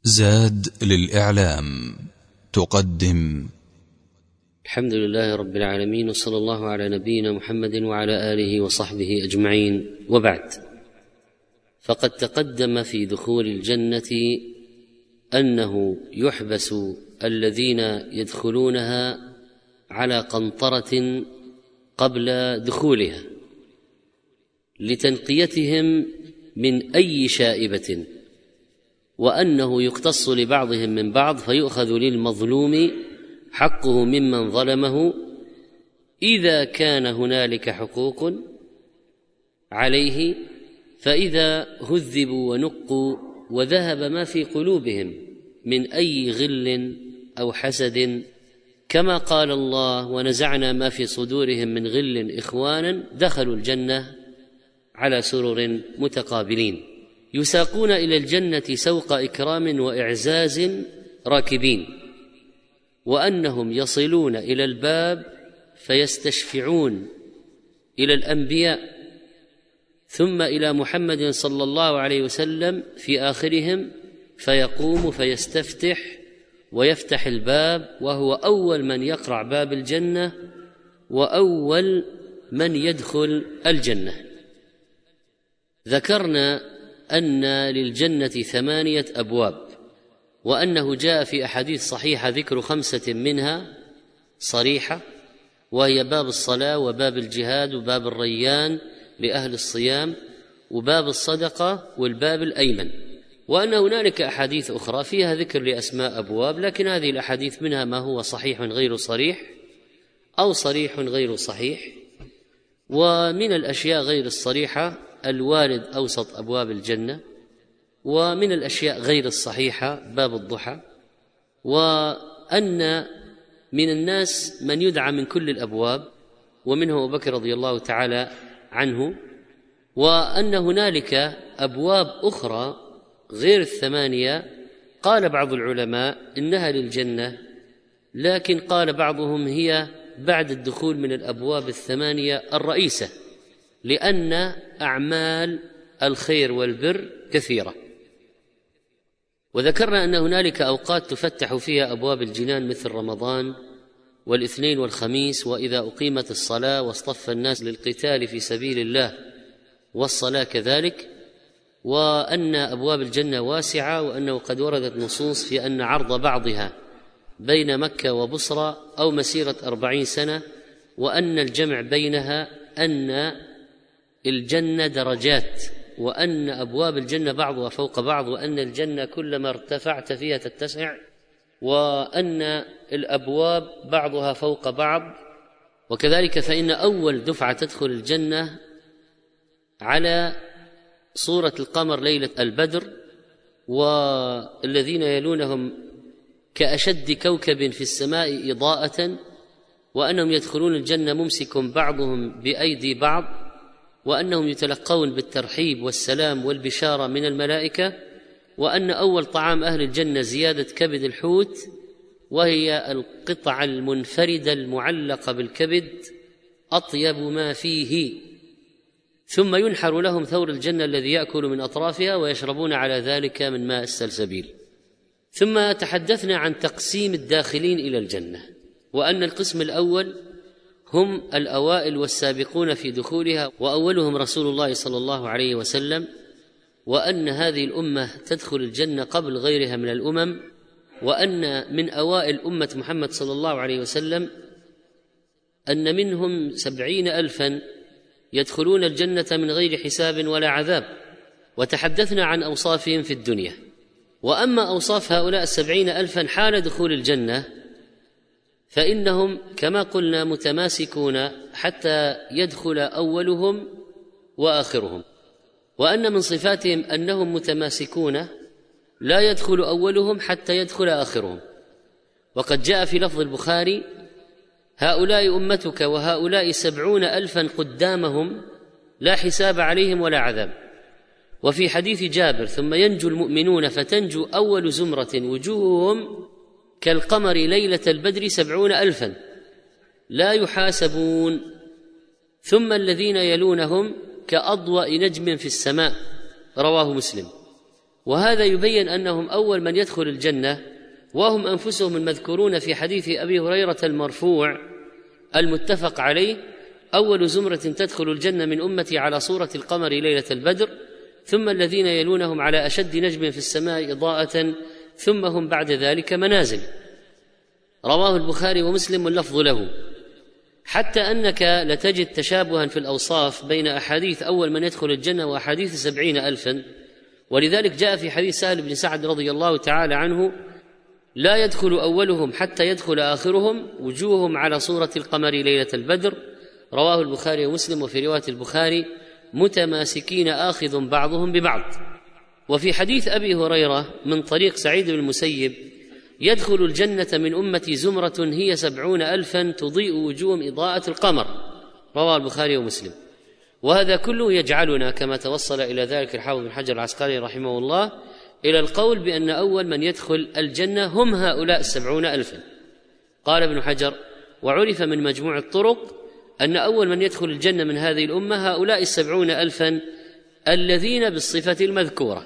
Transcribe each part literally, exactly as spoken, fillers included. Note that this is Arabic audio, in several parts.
زاد للإعلام تقدم. الحمد لله رب العالمين، وصلى الله على نبينا محمد وعلى آله وصحبه أجمعين، وبعد. فقد تقدم في دخول الجنة أنه يحبس الذين يدخلونها على قنطرة قبل دخولها لتنقيتهم من أي شائبة، وأنه يقتص لبعضهم من بعض فيؤخذ للمظلوم حقه ممن ظلمه إذا كان هنالك حقوق عليه، فإذا هذبوا ونقوا وذهب ما في قلوبهم من أي غل أو حسد، كما قال الله: ونزعنا ما في صدورهم من غل إخوانا، دخلوا الجنة على سرر متقابلين يساقون إلى الجنة سوق إكرام وإعزاز راكبين، وأنهم يصلون إلى الباب فيستشفعون إلى الأنبياء ثم إلى محمد صلى الله عليه وسلم في آخرهم، فيقوم فيستفتح ويفتح الباب، وهو أول من يقرع باب الجنة وأول من يدخل الجنة. ذكرنا أن للجنة ثمانية أبواب، وأنه جاء في أحاديث صحيحة ذكر خمسة منها صريحة، وهي باب الصلاة وباب الجهاد وباب الريان لأهل الصيام وباب الصدقة والباب الأيمن، وأن هنالك أحاديث أخرى فيها ذكر لأسماء أبواب، لكن هذه الأحاديث منها ما هو صحيح غير صريح أو صريح غير صحيح. ومن الأشياء غير الصريحة الوارد أوسط أبواب الجنة، ومن الأشياء غير الصحيحة باب الضحى، وأن من الناس من يدعى من كل الأبواب، ومنه أبو بكر رضي الله تعالى عنه، وأن هنالك أبواب أخرى غير الثمانية قال بعض العلماء إنها للجنة، لكن قال بعضهم هي بعد الدخول من الأبواب الثمانية الرئيسة، لأن أعمال الخير والبر كثيرة. وذكرنا أن هنالك أوقات تفتح فيها أبواب الجنان مثل رمضان والاثنين والخميس، وإذا أقيمت الصلاة واصطف الناس للقتال في سبيل الله والصلاة كذلك، وأن أبواب الجنة واسعة، وأنه قد وردت نصوص في أن عرض بعضها بين مكة وبصرى أو مسيرة أربعين سنة، وأن الجمع بينها أن الجنة درجات، وأن أبواب الجنة بعضها فوق بعض، وأن الجنة كلما ارتفعت فيها تتسع، وأن الأبواب بعضها فوق بعض. وكذلك فإن أول دفعة تدخل الجنة على صورة القمر ليلة البدر، والذين يلونهم كأشد كوكب في السماء إضاءة، وأنهم يدخلون الجنة ممسك بعضهم بأيدي بعض، وأنهم يتلقون بالترحيب والسلام والبشارة من الملائكة، وأن أول طعام أهل الجنة زيادة كبد الحوت، وهي القطعة المنفردة المعلقة بالكبد أطيب ما فيه، ثم ينحر لهم ثور الجنة الذي يأكل من أطرافها، ويشربون على ذلك من ماء السلسبيل. ثم تحدثنا عن تقسيم الداخلين إلى الجنة، وأن القسم الأول هم الأوائل والسابقون في دخولها، وأولهم رسول الله صلى الله عليه وسلم، وأن هذه الأمة تدخل الجنة قبل غيرها من الأمم، وأن من أوائل أمة محمد صلى الله عليه وسلم أن منهم سبعين ألفا يدخلون الجنة من غير حساب ولا عذاب، وتحدثنا عن أوصافهم في الدنيا. وأما أوصاف هؤلاء السبعين ألفا حال دخول الجنة فإنهم كما قلنا متماسكون حتى يدخل أولهم وآخرهم، وأن من صفاتهم أنهم متماسكون لا يدخل أولهم حتى يدخل آخرهم. وقد جاء في لفظ البخاري: هؤلاء أمتك وهؤلاء سبعون ألفا قدامهم لا حساب عليهم ولا عذاب. وفي حديث جابر: ثم ينجو المؤمنون فتنجو أول زمرة وجوههم كالقمر ليلة البدر سبعون ألفا لا يحاسبون، ثم الذين يلونهم كأضواء نجم في السماء، رواه مسلم. وهذا يبين أنهم أول من يدخل الجنة، وهم أنفسهم المذكورون في حديث أبي هريرة المرفوع المتفق عليه: أول زمرة تدخل الجنة من أمتي على صورة القمر ليلة البدر، ثم الذين يلونهم على أشد نجم في السماء إضاءة، ثم هم بعد ذلك منازل. رواه البخاري ومسلم واللفظ له. حتى أنك لتجد تشابها في الأوصاف بين أحاديث أول من يدخل الجنة وأحاديث سبعين ألفا، ولذلك جاء في حديث سهل بن سعد رضي الله تعالى عنه: لا يدخل أولهم حتى يدخل آخرهم، وجوههم على صورة القمر ليلة البدر. رواه البخاري ومسلم. وفي رواية البخاري: متماسكين آخذ بعضهم ببعض. وفي حديث أبي هريرة من طريق سعيد بن المسيب: يدخل الجنة من أمتي زمرة هي سبعون ألفا تضيء وجوههم إضاءة القمر. رواه البخاري ومسلم. وهذا كله يجعلنا، كما توصل إلى ذلك الحافظ بن حجر العسقلاني رحمه الله، إلى القول بأن أول من يدخل الجنة هم هؤلاء السبعون ألفا. قال ابن حجر: وعرف من مجموع الطرق أن أول من يدخل الجنة من هذه الأمة هؤلاء السبعون ألفا الذين بالصفة المذكورة.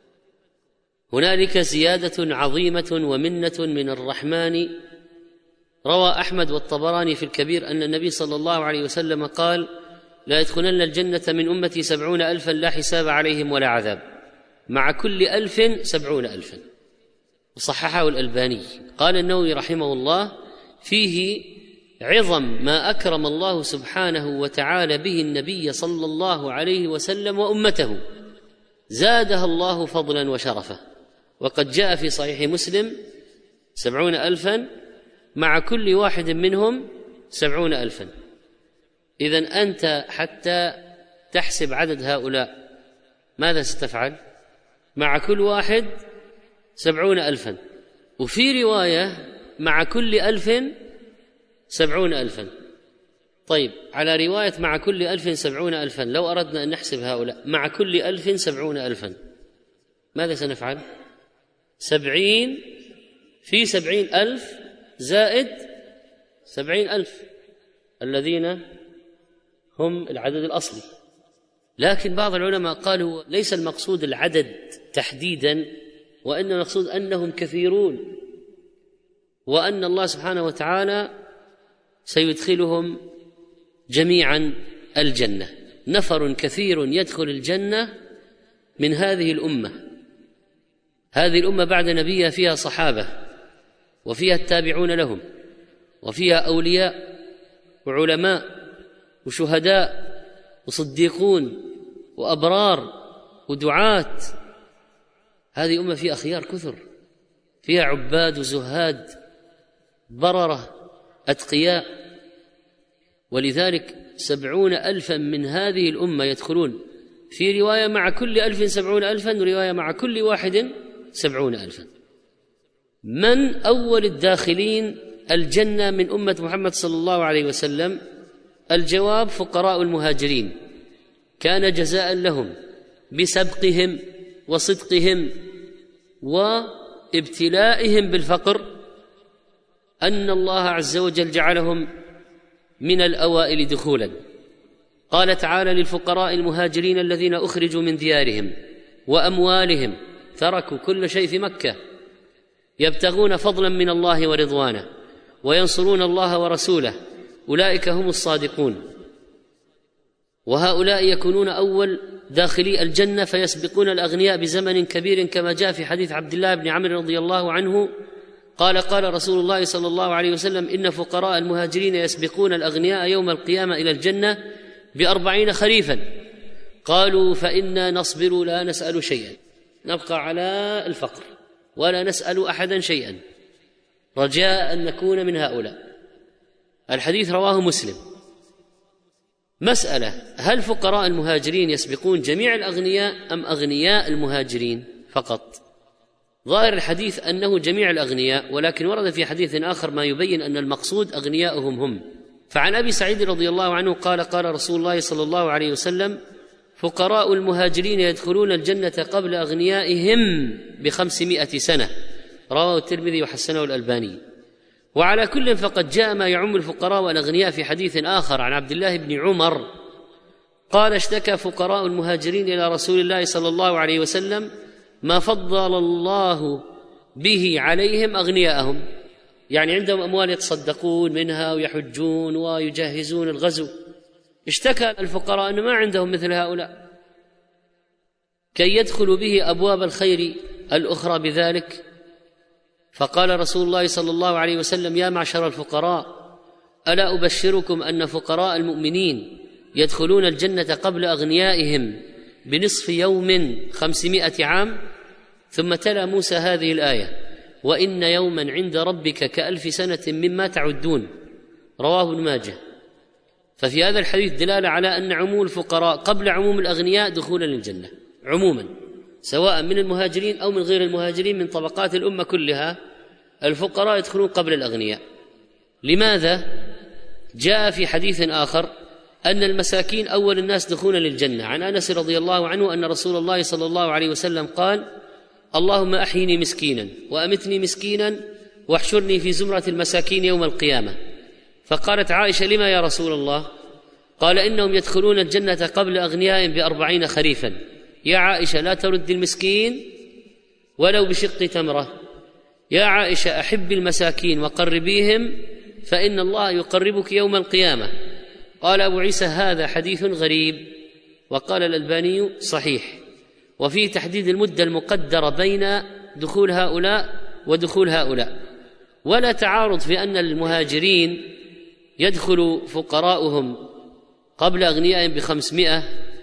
هنالك زيادة عظيمة ومنة من الرحمن. روى أحمد والطبراني في الكبير أن النبي صلى الله عليه وسلم قال: لا يدخلن الجنة من أمتي سبعون ألفا لا حساب عليهم ولا عذاب، مع كل ألف سبعون ألفا. وصححه الألباني. قال النووي رحمه الله: فيه عظم ما أكرم الله سبحانه وتعالى به النبي صلى الله عليه وسلم وأمته، زادها الله فضلا وشرفا. وقد جاء في صحيح مسلم: سبعون ألفا مع كل واحد منهم سبعون ألفا. إذن أنت حتى تحسب عدد هؤلاء ماذا ستفعل؟ مع كل واحد سبعون ألفا. وفي رواية: مع كل ألف سبعون ألفا. طيب، على رواية مع كل ألف سبعون ألفا، لو أردنا أن نحسب هؤلاء مع كل ألف سبعون ألفا، ماذا سنفعل؟ سبعين في سبعين ألف زائد سبعين ألف الذين هم العدد الأصلي. لكن بعض العلماء قالوا ليس المقصود العدد تحديدا، وإن المقصود أنهم كثيرون، وأن الله سبحانه وتعالى سيدخلهم جميعا الجنة. نفر كثير يدخل الجنة من هذه الأمة. هذه الأمة بعد نبيها فيها صحابة، وفيها التابعون لهم، وفيها أولياء وعلماء وشهداء وصديقون وأبرار ودعاة. هذه أمة فيها أخيار كثر، فيها عباد وزهاد بررة أتقياء. ولذلك سبعون ألفا من هذه الأمة يدخلون، في رواية مع كل ألف سبعون ألفا، ورواية مع كل واحد سبعون ألفا. من أول الداخلين الجنة من أمة محمد صلى الله عليه وسلم؟ الجواب: فقراء المهاجرين. كان جزاء لهم بسبقهم وصدقهم وابتلائهم بالفقر أن الله عز وجل جعلهم من الأوائل دخولا. قال تعالى: للفقراء المهاجرين الذين أخرجوا من ديارهم وأموالهم، تركوا كل شيء في مكة، يبتغون فضلا من الله ورضوانه وينصرون الله ورسوله، أولئك هم الصادقون. وهؤلاء يكونون أول داخلي الجنة فيسبقون الأغنياء بزمن كبير، كما جاء في حديث عبد الله بن عمرو رضي الله عنه قال: قال رسول الله صلى الله عليه وسلم: إن فقراء المهاجرين يسبقون الأغنياء يوم القيامة إلى الجنة بأربعين خريفا. قالوا: فإنا نصبر لا نسأل شيئا، نبقى على الفقر ولا نسأل أحدا شيئا، رجاء أن نكون من هؤلاء. الحديث رواه مسلم. مسألة: هل فقراء المهاجرين يسبقون جميع الأغنياء أم أغنياء المهاجرين فقط؟ ظاهر الحديث أنه جميع الأغنياء، ولكن ورد في حديث آخر ما يبين أن المقصود أغنياؤهم هم. فعن أبي سعيد رضي الله عنه قال: قال رسول الله صلى الله عليه وسلم: فقراء المهاجرين يدخلون الجنة قبل أغنيائهم بخمسمائة سنة. رواه الترمذي وحسنه الألباني. وعلى كل فقد جاء ما يعم الفقراء والأغنياء في حديث آخر عن عبد الله بن عمر قال: اشتكى فقراء المهاجرين إلى رسول الله صلى الله عليه وسلم ما فضل الله به عليهم أغنياءهم، يعني عندهم أموال يتصدقون منها ويحجون ويجهزون الغزو. اشتكى الفقراء أن ما عندهم مثل هؤلاء كي يدخلوا به أبواب الخير الأخرى بذلك. فقال رسول الله صلى الله عليه وسلم: يا معشر الفقراء، ألا أبشركم أن فقراء المؤمنين يدخلون الجنة قبل أغنيائهم بنصف يوم خمسمائة عام؟ ثم تلا موسى هذه الآية: وإن يوما عند ربك كألف سنة مما تعدون، رواه ابن ماجه. ففي هذا الحديث دلالة على أن عموم الفقراء قبل عموم الأغنياء دخولا للجنة عموما، سواء من المهاجرين أو من غير المهاجرين، من طبقات الأمة كلها الفقراء يدخلون قبل الأغنياء. لماذا؟ جاء في حديث آخر أن المساكين أول الناس دخولا للجنة، عن أنس رضي الله عنه أن رسول الله صلى الله عليه وسلم قال: اللهم أحيني مسكينا وأمتني مسكينا واحشرني في زمرة المساكين يوم القيامة. فقالت عائشة: لما يا رسول الله؟ قال: إنهم يدخلون الجنة قبل أغنيائهم بأربعين خريفا. يا عائشة لا ترد المسكين ولو بشق تمرة، يا عائشة أحب المساكين وقربيهم فإن الله يقربك يوم القيامة. قال أبو عيسى: هذا حديث غريب. وقال الألباني: صحيح، وفيه تحديد المدة المقدرة بين دخول هؤلاء ودخول هؤلاء، ولا تعارض في أن المهاجرين يدخل فقراؤهم قبل أغنيائهم بخمسمائة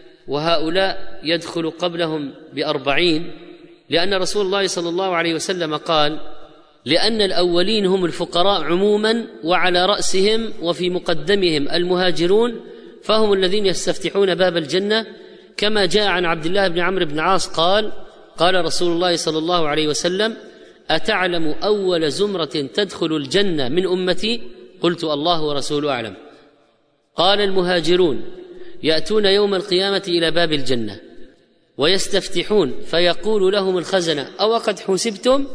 وهؤلاء يدخل قبلهم بأربعين، لأن رسول الله صلى الله عليه وسلم قال: لأن الأولين هم الفقراء عموما وعلى رأسهم وفي مقدمهم المهاجرون، فهم الذين يستفتحون باب الجنة، كما جاء عن عبد الله بن عمرو بن عاص قال: قال رسول الله صلى الله عليه وسلم: أتعلم أول زمرة تدخل الجنة من أمتي؟ قلت: الله ورسوله أعلم. قال: المهاجرون يأتون يوم القيامة إلى باب الجنة ويستفتحون، فيقول لهم الخزنة: أو قد حسبتم؟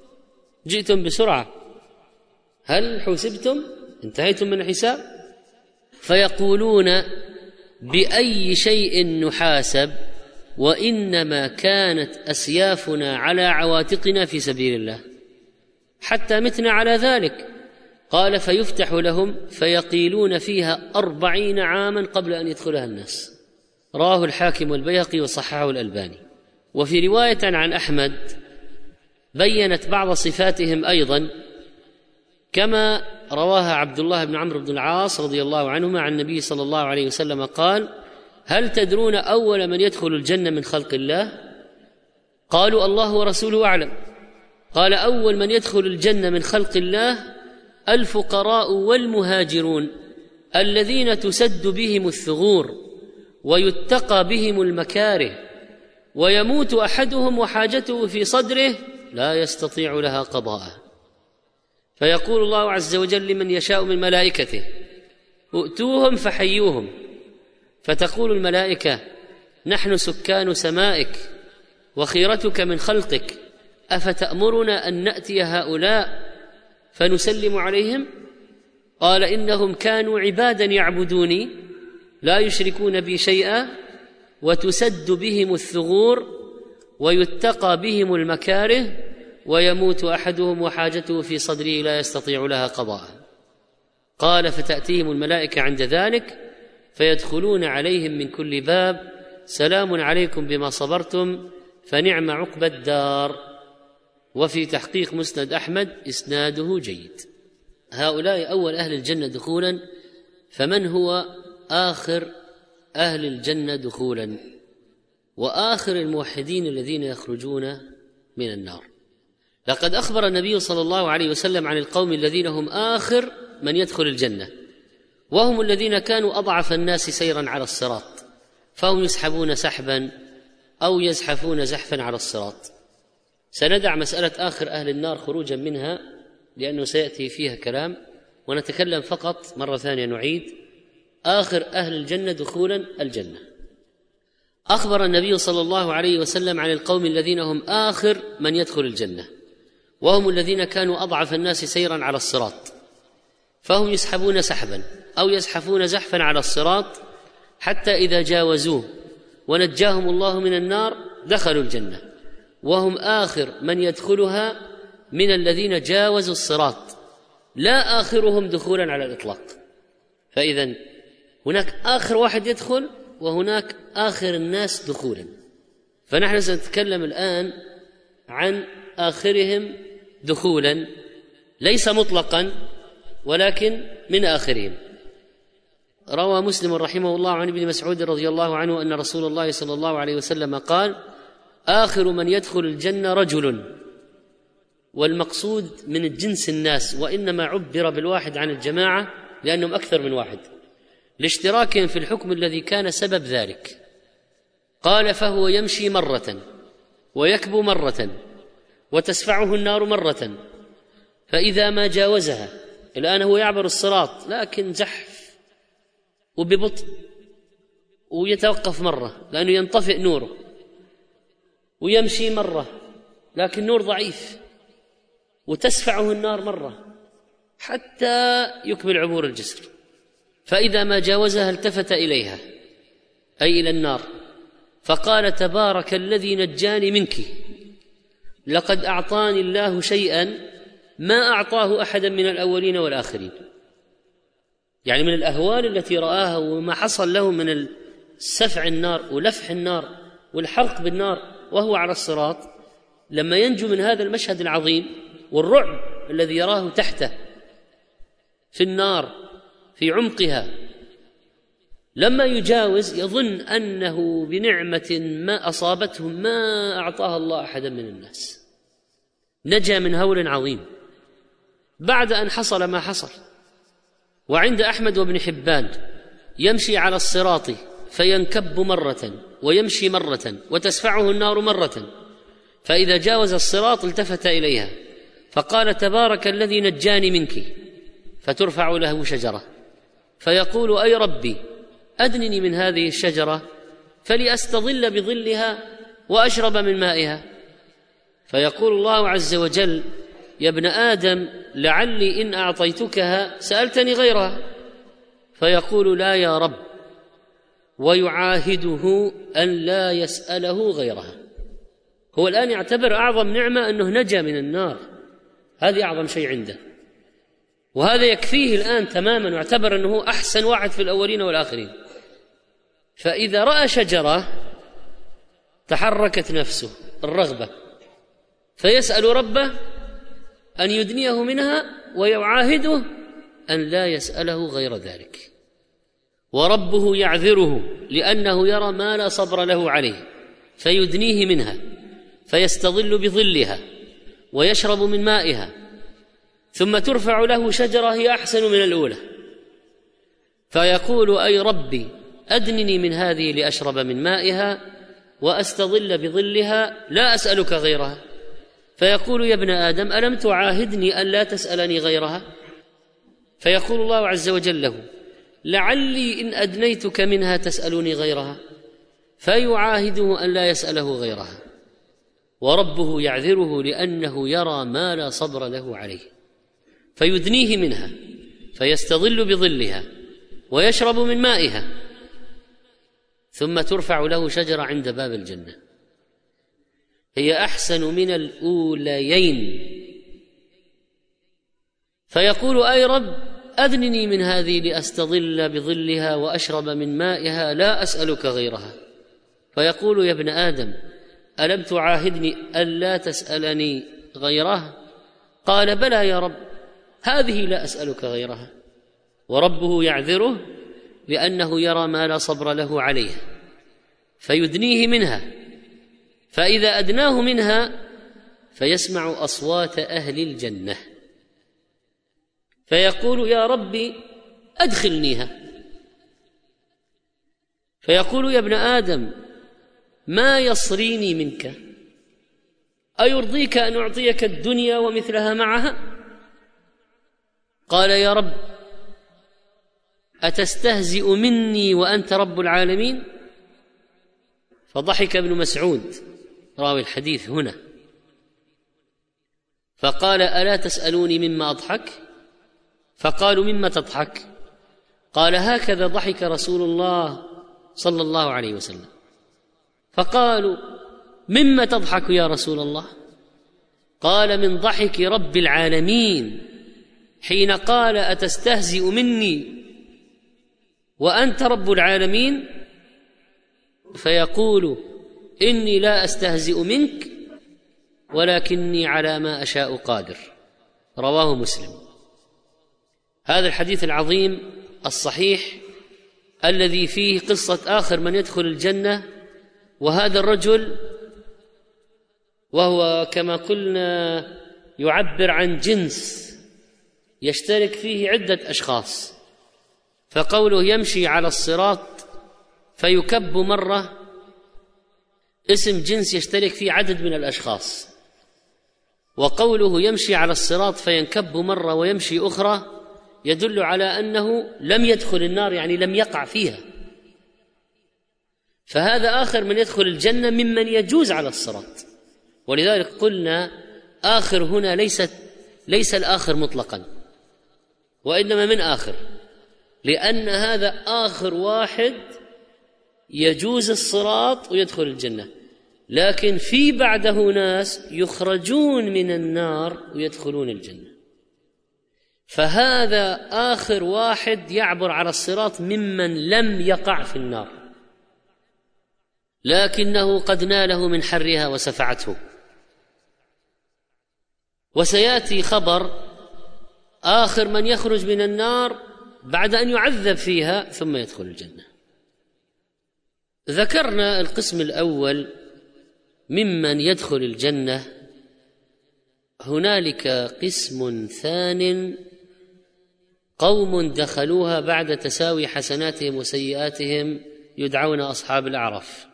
جئتم بسرعة، هل حسبتم؟ انتهيتم من الحساب؟ فيقولون: بأي شيء نحاسب؟ وإنما كانت أسيافنا على عواتقنا في سبيل الله حتى متنا على ذلك. قال: فيفتح لهم فيقيلون فيها أربعين عاما قبل أن يدخلها الناس. رواه الحاكم والبيهقي وصححه الألباني. وفي رواية عن أحمد بينت بعض صفاتهم أيضا، كما رواها عبد الله بن عمرو بن العاص رضي الله عنهما عن النبي صلى الله عليه وسلم قال: هل تدرون أول من يدخل الجنة من خلق الله؟ قالوا: الله ورسوله أعلم. قال: أول من يدخل الجنة من خلق الله الفقراء والمهاجرون الذين تسد بهم الثغور ويتقى بهم المكاره، ويموت أحدهم وحاجته في صدره لا يستطيع لها قضاء، فيقول الله عز وجل لمن يشاء من ملائكته: ائتوهم فحيوهم. فتقول الملائكة: نحن سكان سمائك وخيرتك من خلقك، أفتأمرنا أن نأتي هؤلاء فنسلم عليهم؟ قال: إنهم كانوا عبادا يعبدوني لا يشركون بي شيئا، وتسد بهم الثغور ويتقى بهم المكاره، ويموت أحدهم وحاجته في صدره لا يستطيع لها قضاء. قال: فتأتيهم الملائكة عند ذلك فيدخلون عليهم من كل باب: سلام عليكم بما صبرتم فنعم عقبى الدار. وفي تحقيق مسند أحمد إسناده جيد. هؤلاء أول أهل الجنة دخولا، فمن هو آخر أهل الجنة دخولا وآخر الموحدين الذين يخرجون من النار؟ لقد أخبر النبي صلى الله عليه وسلم عن القوم الذين هم آخر من يدخل الجنة، وهم الذين كانوا أضعف الناس سيرا على الصراط، فهم يسحبون سحبا أو يزحفون زحفا على الصراط. سندع مسألة آخر أهل النار خروجا منها لأنه سيأتي فيها كلام، ونتكلم فقط مرة ثانية نعيد: آخر أهل الجنة دخولا الجنة. أخبر النبي صلى الله عليه وسلم عن القوم الذين هم آخر من يدخل الجنة، وهم الذين كانوا أضعف الناس سيرا على الصراط، فهم يسحبون سحبا أو يزحفون زحفا على الصراط حتى إذا جاوزوه ونجاهم الله من النار دخلوا الجنة. وهم آخر من يدخلها من الذين جاوزوا الصراط، لا آخرهم دخولا على الإطلاق. فإذن هناك آخر واحد يدخل وهناك آخر الناس دخولا. فنحن سنتكلم الآن عن آخرهم دخولا، ليس مطلقا ولكن من آخرهم. روى مسلم رحمه الله عن ابن مسعود رضي الله عنه أن رسول الله صلى الله عليه وسلم قال: آخر من يدخل الجنة رجل، والمقصود من الجنس الناس، وإنما عبر بالواحد عن الجماعة لأنهم أكثر من واحد لاشتراكهم في الحكم الذي كان سبب ذلك. قال: فهو يمشي مرة ويكبو مرة وتسفعه النار مرة، فإذا ما جاوزها، الآن هو يعبر الصراط لكن زحف وببطء، ويتوقف مرة لأنه ينطفئ نوره، ويمشي مرة لكن نور ضعيف، وتسفعه النار مرة حتى يكمل عبور الجسر، فإذا ما جاوزها التفت إليها أي إلى النار فقال: تبارك الذي نجاني منك، لقد أعطاني الله شيئا ما أعطاه أحدا من الأولين والآخرين. يعني من الأهوال التي رآها وما حصل له من سفع النار ولفح النار والحرق بالنار وهو على الصراط، لما ينجو من هذا المشهد العظيم والرعب الذي يراه تحته في النار في عمقها، لما يجاوز يظن أنه بنعمة ما أصابته ما أعطاها الله أحدا من الناس، نجا من هول عظيم بعد أن حصل ما حصل. وعند أحمد وابن حبان: يمشي على الصراط فينكب مرة ويمشي مرة وتسفعه النار مرة، فإذا جاوز الصراط التفت إليها فقال: تبارك الذي نجاني منك، فترفع له شجرة فيقول: أي ربي أدنني من هذه الشجرة فلأستظل بظلها وأشرب من مائها. فيقول الله عز وجل: يا ابن آدم لعلي إن أعطيتكها سألتني غيرها. فيقول: لا يا رب، ويعاهده أن لا يسأله غيرها. هو الآن يعتبر أعظم نعمة أنه نجا من النار، هذه أعظم شيء عنده، وهذا يكفيه الآن تماما، واعتبر أنه أحسن واحد في الأولين والآخرين. فإذا رأى شجرة تحركت نفسه الرغبة فيسأل ربه أن يدنيه منها، ويعاهده أن لا يسأله غير ذلك. وربه يعذره لأنه يرى ما لا صبر له عليه فيدنيه منها، فيستظل بظلها ويشرب من مائها، ثم ترفع له شجرة هي أحسن من الأولى، فيقول: أي ربي أدنني من هذه لأشرب من مائها وأستظل بظلها لا أسألك غيرها. فيقول: يا ابن آدم ألم تعاهدني أن لا تسألني غيرها؟ فيقول الله عز وجل له: لعلي إن أدنيتك منها تسألني غيرها. فيعاهده أن لا يسأله غيرها، وربه يعذره لأنه يرى ما لا صبر له عليه، فيدنيه منها فيستظل بظلها ويشرب من مائها، ثم ترفع له شجرة عند باب الجنة هي أحسن من الأوليين. فيقول: أي رب أدنني من هذه لأستظل بظلها وأشرب من مائها لا أسألك غيرها. فيقول: يا ابن آدم ألم تعاهدني ألا تسألني غيرها؟ قال: بلى يا رب، هذه لا أسألك غيرها. وربه يعذره لأنه يرى ما لا صبر له عليه، فيدنيه منها، فإذا أدناه منها فيسمع أصوات أهل الجنة فيقول: يا ربي أدخلنيها. فيقول: يا ابن آدم ما يصريني منك؟ أيرضيك أن أعطيك الدنيا ومثلها معها؟ قال: يا رب أتستهزئ مني وأنت رب العالمين؟ فضحك ابن مسعود راوي الحديث هنا فقال: ألا تسألوني مما أضحك؟ فقالوا: مما تضحك؟ قال: هكذا ضحك رسول الله صلى الله عليه وسلم. فقالوا: مما تضحك يا رسول الله؟ قال: من ضحك رب العالمين حين قال: أتستهزئ مني وأنت رب العالمين؟ فيقول: إني لا أستهزئ منك ولكني على ما أشاء قادر. رواه مسلم. هذا الحديث العظيم الصحيح الذي فيه قصة آخر من يدخل الجنة، وهذا الرجل وهو كما قلنا يعبر عن جنس يشترك فيه عدة أشخاص، فقوله يمشي على الصراط فيكب مرة اسم جنس يشترك فيه عدد من الأشخاص، وقوله يمشي على الصراط فينكب مرة ويمشي أخرى يدل على أنه لم يدخل النار، يعني لم يقع فيها. فهذا آخر من يدخل الجنة ممن يجوز على الصراط. ولذلك قلنا آخر هنا ليست ليس الآخر مطلقا، وإنما من آخر، لأن هذا آخر واحد يجوز الصراط ويدخل الجنة، لكن في بعده ناس يخرجون من النار ويدخلون الجنة. فهذا آخر واحد يعبر على الصراط ممن لم يقع في النار، لكنه قد ناله من حرها وسفعته. وسيأتي خبر آخر من يخرج من النار بعد أن يعذب فيها ثم يدخل الجنة. ذكرنا القسم الأول ممن يدخل الجنة. هنالك قسم ثان قوم دخلوها بعد تساوي حسناتهم وسيئاتهم يدعون أصحاب الأعراف.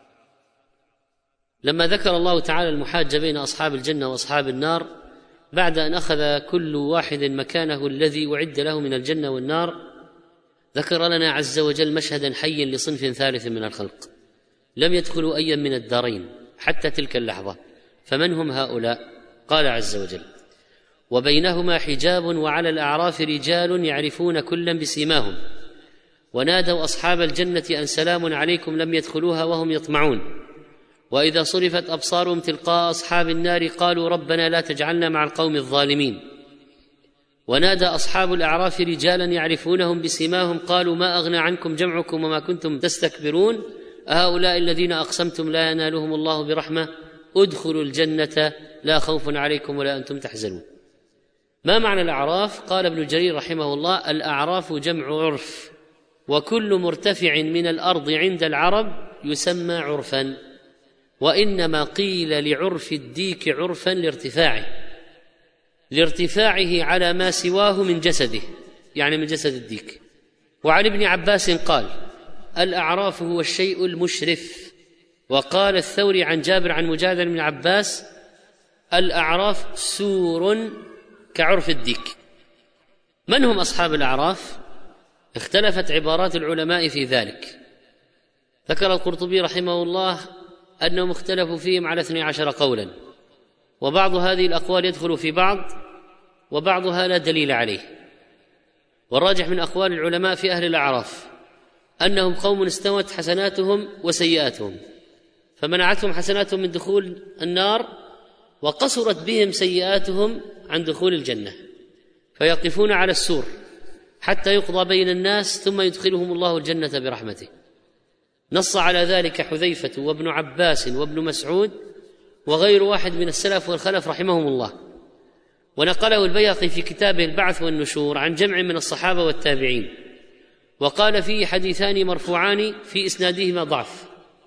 لما ذكر الله تعالى المحاجة بين أصحاب الجنة وأصحاب النار بعد أن أخذ كل واحد مكانه الذي أعد له من الجنة والنار، ذكر لنا عز وجل مشهدا حيا لصنف ثالث من الخلق لم يدخلوا أيا من الدارين حتى تلك اللحظة. فمن هم هؤلاء؟ قال عز وجل: وبينهما حجاب وعلى الأعراف رجال يعرفون كلا بسيماهم ونادوا أصحاب الجنة أن سلام عليكم لم يدخلوها وهم يطمعون وإذا صرفت أبصارهم تلقاء أصحاب النار قالوا ربنا لا تجعلنا مع القوم الظالمين ونادى أصحاب الأعراف رجالا يعرفونهم بسيماهم قالوا ما أغنى عنكم جمعكم وما كنتم تستكبرون أهؤلاء الذين أقسمتم لا ينالهم الله برحمة ادخلوا الجنة لا خوف عليكم ولا أنتم تحزنون. ما معنى الأعراف؟ قال ابن جرير رحمه الله: الأعراف جمع عرف، وكل مرتفع من الأرض عند العرب يسمى عرفا، وإنما قيل لعرف الديك عرفا لارتفاعه لارتفاعه على ما سواه من جسده، يعني من جسد الديك. وعن ابن عباس قال: الأعراف هو الشيء المشرف. وقال الثوري عن جابر عن مجاهد بن عباس: الأعراف سور كعرف الديك. من هم أصحاب الأعراف؟ اختلفت عبارات العلماء في ذلك. ذكر القرطبي رحمه الله أنهم اختلفوا فيهم على اثني عشر قولا، وبعض هذه الأقوال يدخل في بعض وبعضها لا دليل عليه. والراجح من أقوال العلماء في أهل الأعراف أنهم قوم استوت حسناتهم وسيئاتهم، فمنعتهم حسناتهم من دخول النار وقصرت بهم سيئاتهم عن دخول الجنة، فيقفون على السور حتى يقضى بين الناس ثم يدخلهم الله الجنة برحمته. نص على ذلك حذيفة وابن عباس وابن مسعود وغير واحد من السلف والخلف رحمهم الله. ونقله البيهقي في كتابه البعث والنشور عن جمع من الصحابة والتابعين، وقال فيه حديثان مرفوعان في إسنادهما ضعف،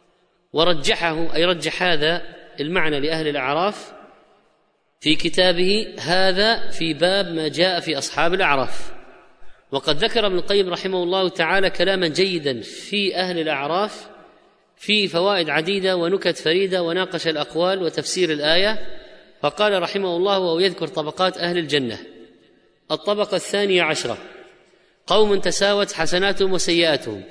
ورجحه أي رجح هذا المعنى لأهل الأعراف في كتابه هذا في باب ما جاء في أصحاب الأعراف. وقد ذكر ابن القيم رحمه الله تعالى كلاما جيدا في أهل الأعراف في فوائد عديدة ونكت فريدة، وناقش الأقوال وتفسير الآية. فقال رحمه الله وهو يذكر طبقات أهل الجنة: الطبقة الثانية عشرة قوم تساوت حسناتهم وسيئاتهم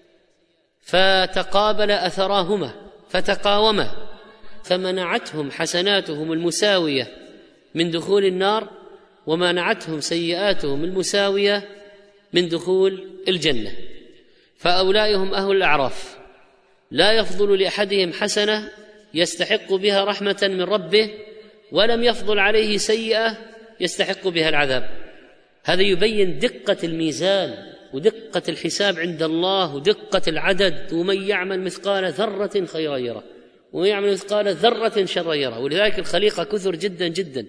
فتقابل أثراهما فتقاوما فمنعتهم حسناتهم المساوية من دخول النار ومنعتهم سيئاتهم المساوية من دخول الجنة. فأولئك هم أهل الأعراف، لا يفضل لأحدهم حسنة يستحق بها رحمة من ربه ولم يفضل عليه سيئة يستحق بها العذاب. هذا يبين دقة الميزان ودقة الحساب عند الله ودقة العدد، ومن يعمل مثقال ذرة خيرا يره ومن يعمل مثقال ذرة شرا يره. ولذلك الخليقة كثر جدا جدا،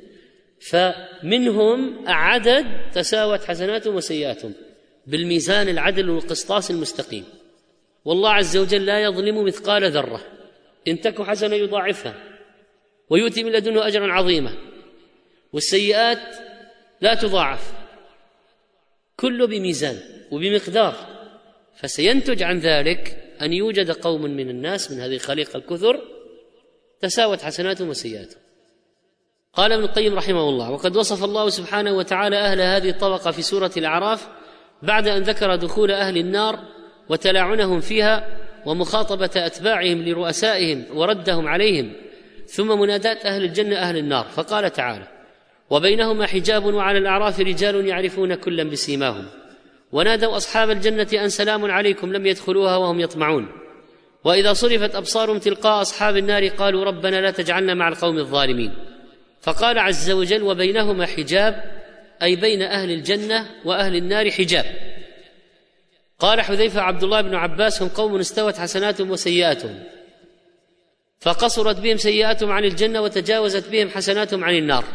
فمنهم عدد تساوت حسناتهم وسيئاتهم بالميزان العدل والقسطاس المستقيم. والله عز وجل لا يظلم مثقال ذرة، إن تك حسنة يضاعفها ويؤتي من لدنه أجرا عظيما، والسيئات لا تضاعف، كله بميزان وبمقدار. فسينتج عن ذلك أن يوجد قوم من الناس من هذه الخليقة الكثر تساوت حسناتهم وسيئاتهم. قال ابن القيم رحمه الله: وقد وصف الله سبحانه وتعالى أهل هذه الطبقة في سورة الأعراف بعد أن ذكر دخول أهل النار وتلاعنهم فيها ومخاطبة أتباعهم لرؤسائهم وردهم عليهم، ثم منادات أهل الجنة أهل النار، فقال تعالى: وبينهما حجاب وعلى الأعراف رجال يعرفون كلا بسيماهم ونادوا أصحاب الجنة أن سلام عليكم لم يدخلوها وهم يطمعون، وإذا صرفت أبصارهم تلقاء أصحاب النار قالوا ربنا لا تجعلنا مع القوم الظالمين. فقال عز وجل: وبينهما حجاب، أي بين أهل الجنة وأهل النار حجاب. قال حذيفة: عبد الله بن عباس: هم قوم استوت حسناتهم وسيئاتهم، فقصرت بهم سيئاتهم عن الجنة وتجاوزت بهم حسناتهم عن النار،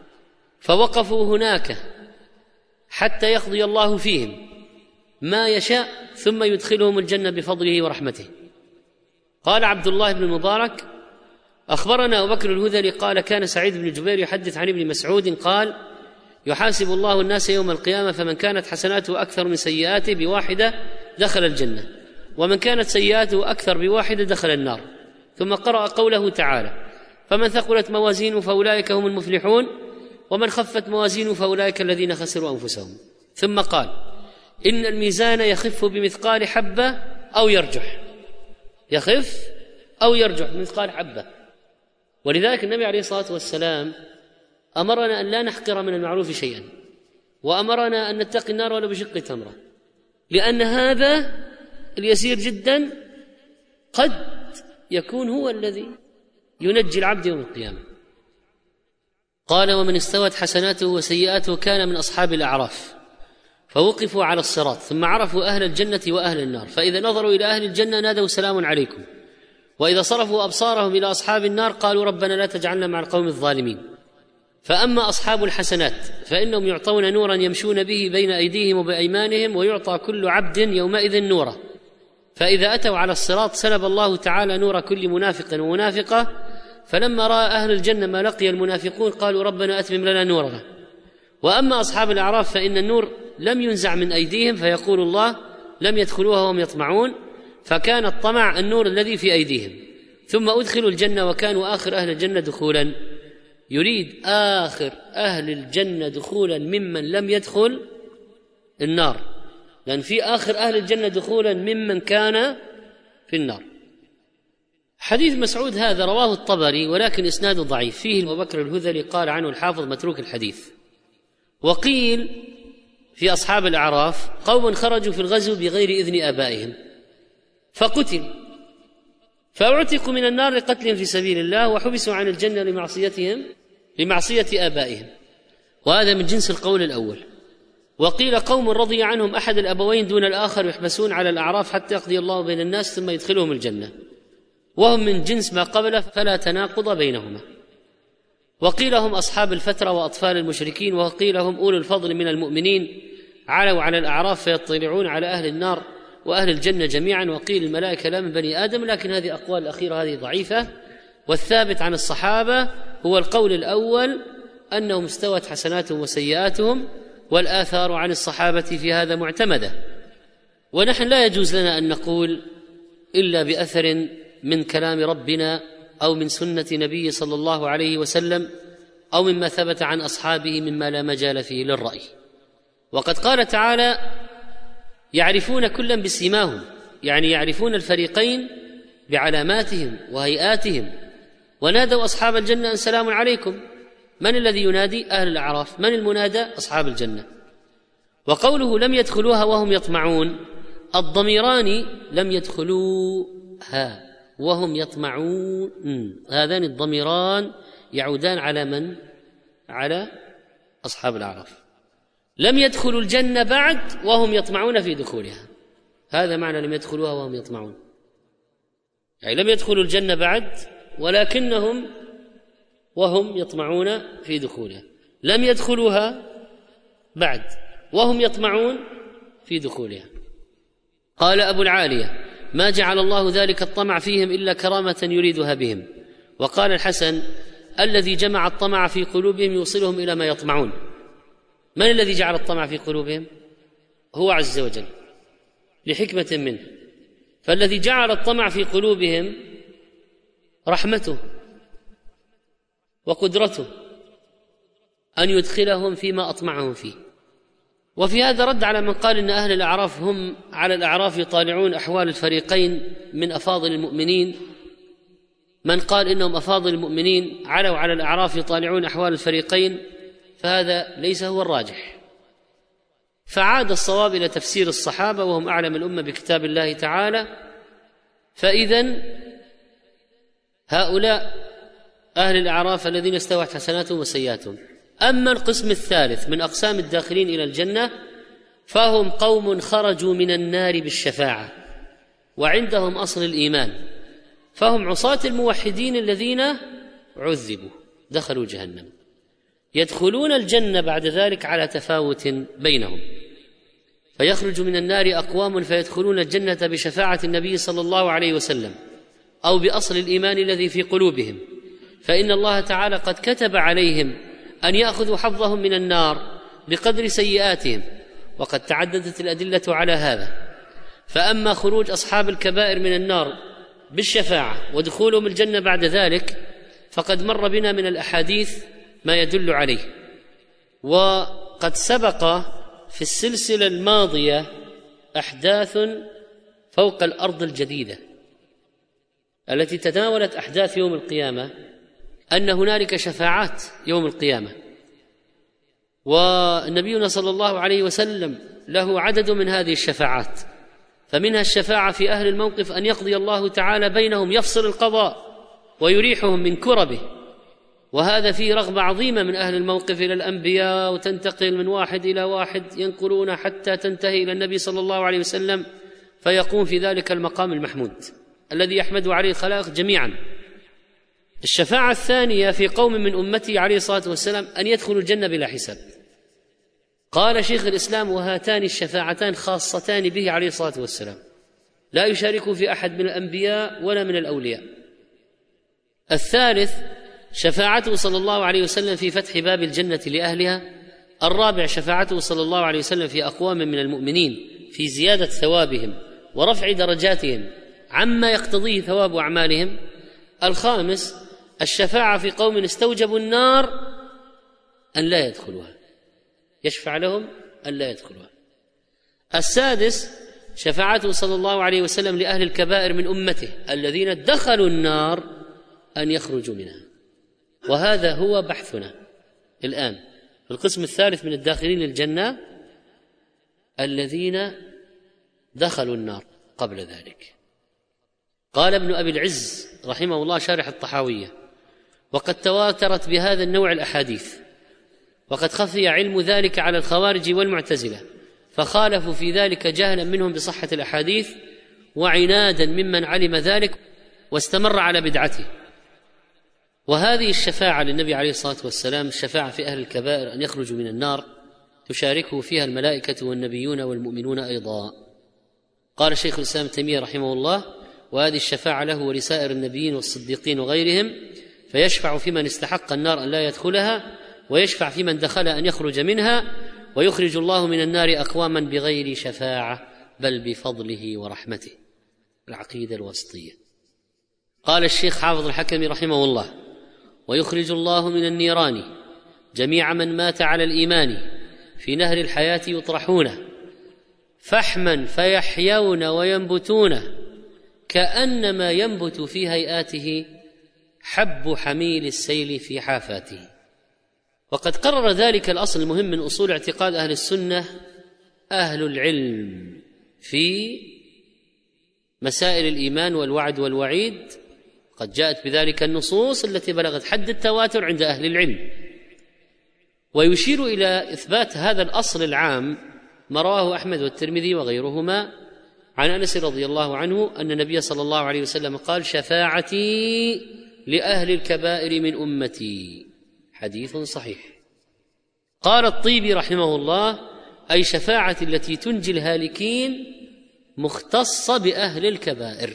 فوقفوا هناك حتى يقضي الله فيهم ما يشاء ثم يدخلهم الجنة بفضله ورحمته. قال عبد الله بن المبارك: أخبرنا أبو بكر الهذلي قال: كان سعيد بن جبير يحدث عن ابن مسعود قال: يحاسب الله الناس يوم القيامة فمن كانت حسناته أكثر من سيئاته بواحدة دخل الجنة، ومن كانت سيئاته أكثر بواحدة دخل النار. ثم قرأ قوله تعالى: فمن ثقلت موازينه فأولئك هم المفلحون ومن خفت موازينه فأولئك الذين خسروا أنفسهم. ثم قال: إن الميزان يخف بمثقال حبة أو يرجح، يخف أو يرجح بمثقال حبة. ولذلك النبي عليه الصلاة والسلام أمرنا أن لا نحقر من المعروف شيئا، وأمرنا أن نتقي النار ولو بشق تمرة، لأن هذا اليسير جدا قد يكون هو الذي ينجي العبد يوم القيامة. قال: ومن استوت حسناته وسيئاته كان من أصحاب الأعراف، فوقفوا على الصراط ثم عرفوا أهل الجنة وأهل النار، فإذا نظروا إلى أهل الجنة نادوا سلام عليكم، وإذا صرفوا أبصارهم إلى أصحاب النار قالوا ربنا لا تجعلنا مع القوم الظالمين. فأما أصحاب الحسنات فإنهم يعطون نورا يمشون به بين أيديهم وبأيمانهم، ويعطى كل عبد يومئذ نورا، فإذا أتوا على الصراط سلب الله تعالى نور كل منافق ومنافقة، فلما رأى أهل الجنة ما لقي المنافقون قالوا ربنا أتمم لنا نورنا. وأما أصحاب الأعراف فإن النور لم ينزع من أيديهم، فيقول الله لم يدخلوها وهم يطمعون، فكان الطمع النور الذي في أيديهم، ثم أدخلوا الجنة وكانوا آخر أهل الجنة دخولا. يريد آخر أهل الجنة دخولا ممن لم يدخل النار، لأن في آخر أهل الجنة دخولا ممن كان في النار. حديث مسعود هذا رواه الطبري ولكن إسناده ضعيف، فيه أبو بكر الهذلي قال عنه الحافظ متروك الحديث. وقيل في أصحاب الأعراف قوم خرجوا في الغزو بغير إذن آبائهم فقتل، فأعتقوا من النار لقتلهم في سبيل الله، وحبسوا عن الجنة لمعصيتهم لمعصية آبائهم، وهذا من جنس القول الأول. وقيل قوم رضي عنهم أحد الأبوين دون الآخر يحبسون على الأعراف حتى يقضي الله بين الناس ثم يدخلهم الجنة، وهم من جنس ما قبله فلا تناقض بينهما. وقيل هم أصحاب الفترة وأطفال المشركين، وقيل هم أولو الفضل من المؤمنين علوا على الأعراف فيطلعون على أهل النار وأهل الجنة جميعا، وقيل الملائكة لا من بني آدم، لكن هذه أقوال الأخيرة هذه ضعيفة. والثابت عن الصحابة هو القول الأول أنهم استوت حسناتهم وسيئاتهم، والآثار عن الصحابة في هذا معتمدة. ونحن لا يجوز لنا أن نقول إلا بأثر من كلام ربنا أو من سنة نبي صلى الله عليه وسلم أو مما ثبت عن أصحابه مما لا مجال فيه للرأي. وقد قال تعالى: يعرفون كلا بسيماهم، يعني يعرفون الفريقين بعلاماتهم وهيئاتهم. ونادوا أصحاب الجنة أن سلام عليكم. من الذي ينادي؟ أهل الأعراف. من المنادى؟ أصحاب الجنة. وقوله لم يدخلوها وهم يطمعون، الضميران لم يدخلوها وهم يطمعون. هذان الضميران يعودان على من؟ على أصحاب الأعراف. لم يدخلوا الجنة بعد وهم يطمعون في دخولها، هذا معنى لم يدخلوها وهم يطمعون، يعني لم يدخلوا الجنة بعد ولكنهم وهم يطمعون في دخولها، لم يدخلوها بعد وهم يطمعون في دخولها. قال أبو العالية: ما جعل الله ذلك الطمع فيهم إلا كرامة يريدها بهم. وقال الحسن: الذي جمع الطمع في قلوبهم يوصلهم إلى ما يطمعون. من الذي جعل الطمع في قلوبهم؟ هو عز وجل لحكمة منه. فالذي جعل الطمع في قلوبهم رحمته وقدرته أن يدخلهم فيما أطمعهم فيه. وفي هذا رد على من قال إن أهل الأعراف هم على الأعراف يطالعون أحوال الفريقين من أفاضل المؤمنين. من قال إنهم أفاضل المؤمنين علوا على الأعراف يطالعون أحوال الفريقين، فهذا ليس هو الراجح. فعاد الصواب إلى تفسير الصحابة وهم أعلم الأمة بكتاب الله تعالى. فإذن هؤلاء أهل الأعراف الذين استوت حسناتهم وسيئاتهم. أما القسم الثالث من أقسام الداخلين إلى الجنة فهم قوم خرجوا من النار بالشفاعة وعندهم أصل الإيمان، فهم عصاة الموحدين الذين عذبوا دخلوا جهنم، يدخلون الجنة بعد ذلك على تفاوت بينهم، فيخرج من النار أقوام فيدخلون الجنة بشفاعة النبي صلى الله عليه وسلم أو بأصل الإيمان الذي في قلوبهم، فإن الله تعالى قد كتب عليهم أن يأخذوا حظهم من النار بقدر سيئاتهم، وقد تعددت الأدلة على هذا. فأما خروج أصحاب الكبائر من النار بالشفاعة ودخولهم الجنة بعد ذلك فقد مر بنا من الأحاديث ما يدل عليه. وقد سبق في السلسلة الماضية أحداث فوق الأرض الجديدة التي تناولت أحداث يوم القيامة، أن هنالك شفاعات يوم القيامة، ونبينا صلى الله عليه وسلم له عدد من هذه الشفاعات، فمنها الشفاعة في أهل الموقف أن يقضي الله تعالى بينهم، يفصل القضاء ويريحهم من كربه، وهذا فيه رغبة عظيمة من أهل الموقف إلى الأنبياء، وتنتقل من واحد إلى واحد ينقلون حتى تنتهي إلى النبي صلى الله عليه وسلم، فيقوم في ذلك المقام المحمود الذي يحمد عليه الخلائق جميعا. الشفاعة الثانية في قوم من أمته عليه الصلاة والسلام أن يدخلوا الجنة بلا حساب. قال شيخ الإسلام: وهاتان الشفاعتان خاصتان به عليه الصلاة والسلام، لا يشاركه في أحد من الأنبياء ولا من الأولياء. الثالث شفاعته صلى الله عليه وسلم في فتح باب الجنة لأهلها. الرابع شفاعته صلى الله عليه وسلم في أقوام من المؤمنين في زيادة ثوابهم ورفع درجاتهم عما يقتضيه ثواب أعمالهم. الخامس الشفاعة في قوم استوجبوا النار أن لا يدخلوها، يشفع لهم أن لا يدخلوها. السادس شفاعته صلى الله عليه وسلم لأهل الكبائر من أمته الذين دخلوا النار أن يخرجوا منها. وهذا هو بحثنا الآن في القسم الثالث من الداخلين للجنة الذين دخلوا النار قبل ذلك. قال ابن أبي العز رحمه الله شارح الطحاوية: وقد تواترت بهذا النوع الأحاديث، وقد خفي علم ذلك على الخوارج والمعتزلة، فخالفوا في ذلك جهلا منهم بصحة الأحاديث وعنادا ممن علم ذلك واستمر على بدعته. وهذه الشفاعة للنبي عليه الصلاة والسلام، الشفاعة في أهل الكبائر أن يخرجوا من النار، تشاركه فيها الملائكة والنبيون والمؤمنون أيضا. قال شيخ الإسلام تيمية رحمه الله: وهذه الشفاعة له ولسائر النبيين والصديقين وغيرهم، فيشفع في من استحق النار أن لا يدخلها، ويشفع في من دخل أن يخرج منها، ويخرج الله من النار أقواما بغير شفاعة بل بفضله ورحمته. العقيدة الوسطية. قال الشيخ حافظ الحكمي رحمه الله: ويخرج الله من النيران جميع من مات على الإيمان في نهر الحياة يطرحون فحما فيحيون وينبتون كأنما ينبت في هيئاته حب حميل السيل في حافاته. وقد قرر ذلك الأصل المهم من أصول اعتقاد أهل السنة أهل العلم في مسائل الإيمان والوعد والوعيد قد جاءت بذلك النصوص التي بلغت حد التواتر عند أهل العلم. ويشير إلى إثبات هذا الأصل العام ما رواه أحمد والترمذي وغيرهما عن أنس رضي الله عنه أن النبي صلى الله عليه وسلم قال: شفاعتي لأهل الكبائر من أمتي، حديث صحيح. قال الطيبي رحمه الله: أي شفاعة التي تنجي الهالكين مختصة بأهل الكبائر،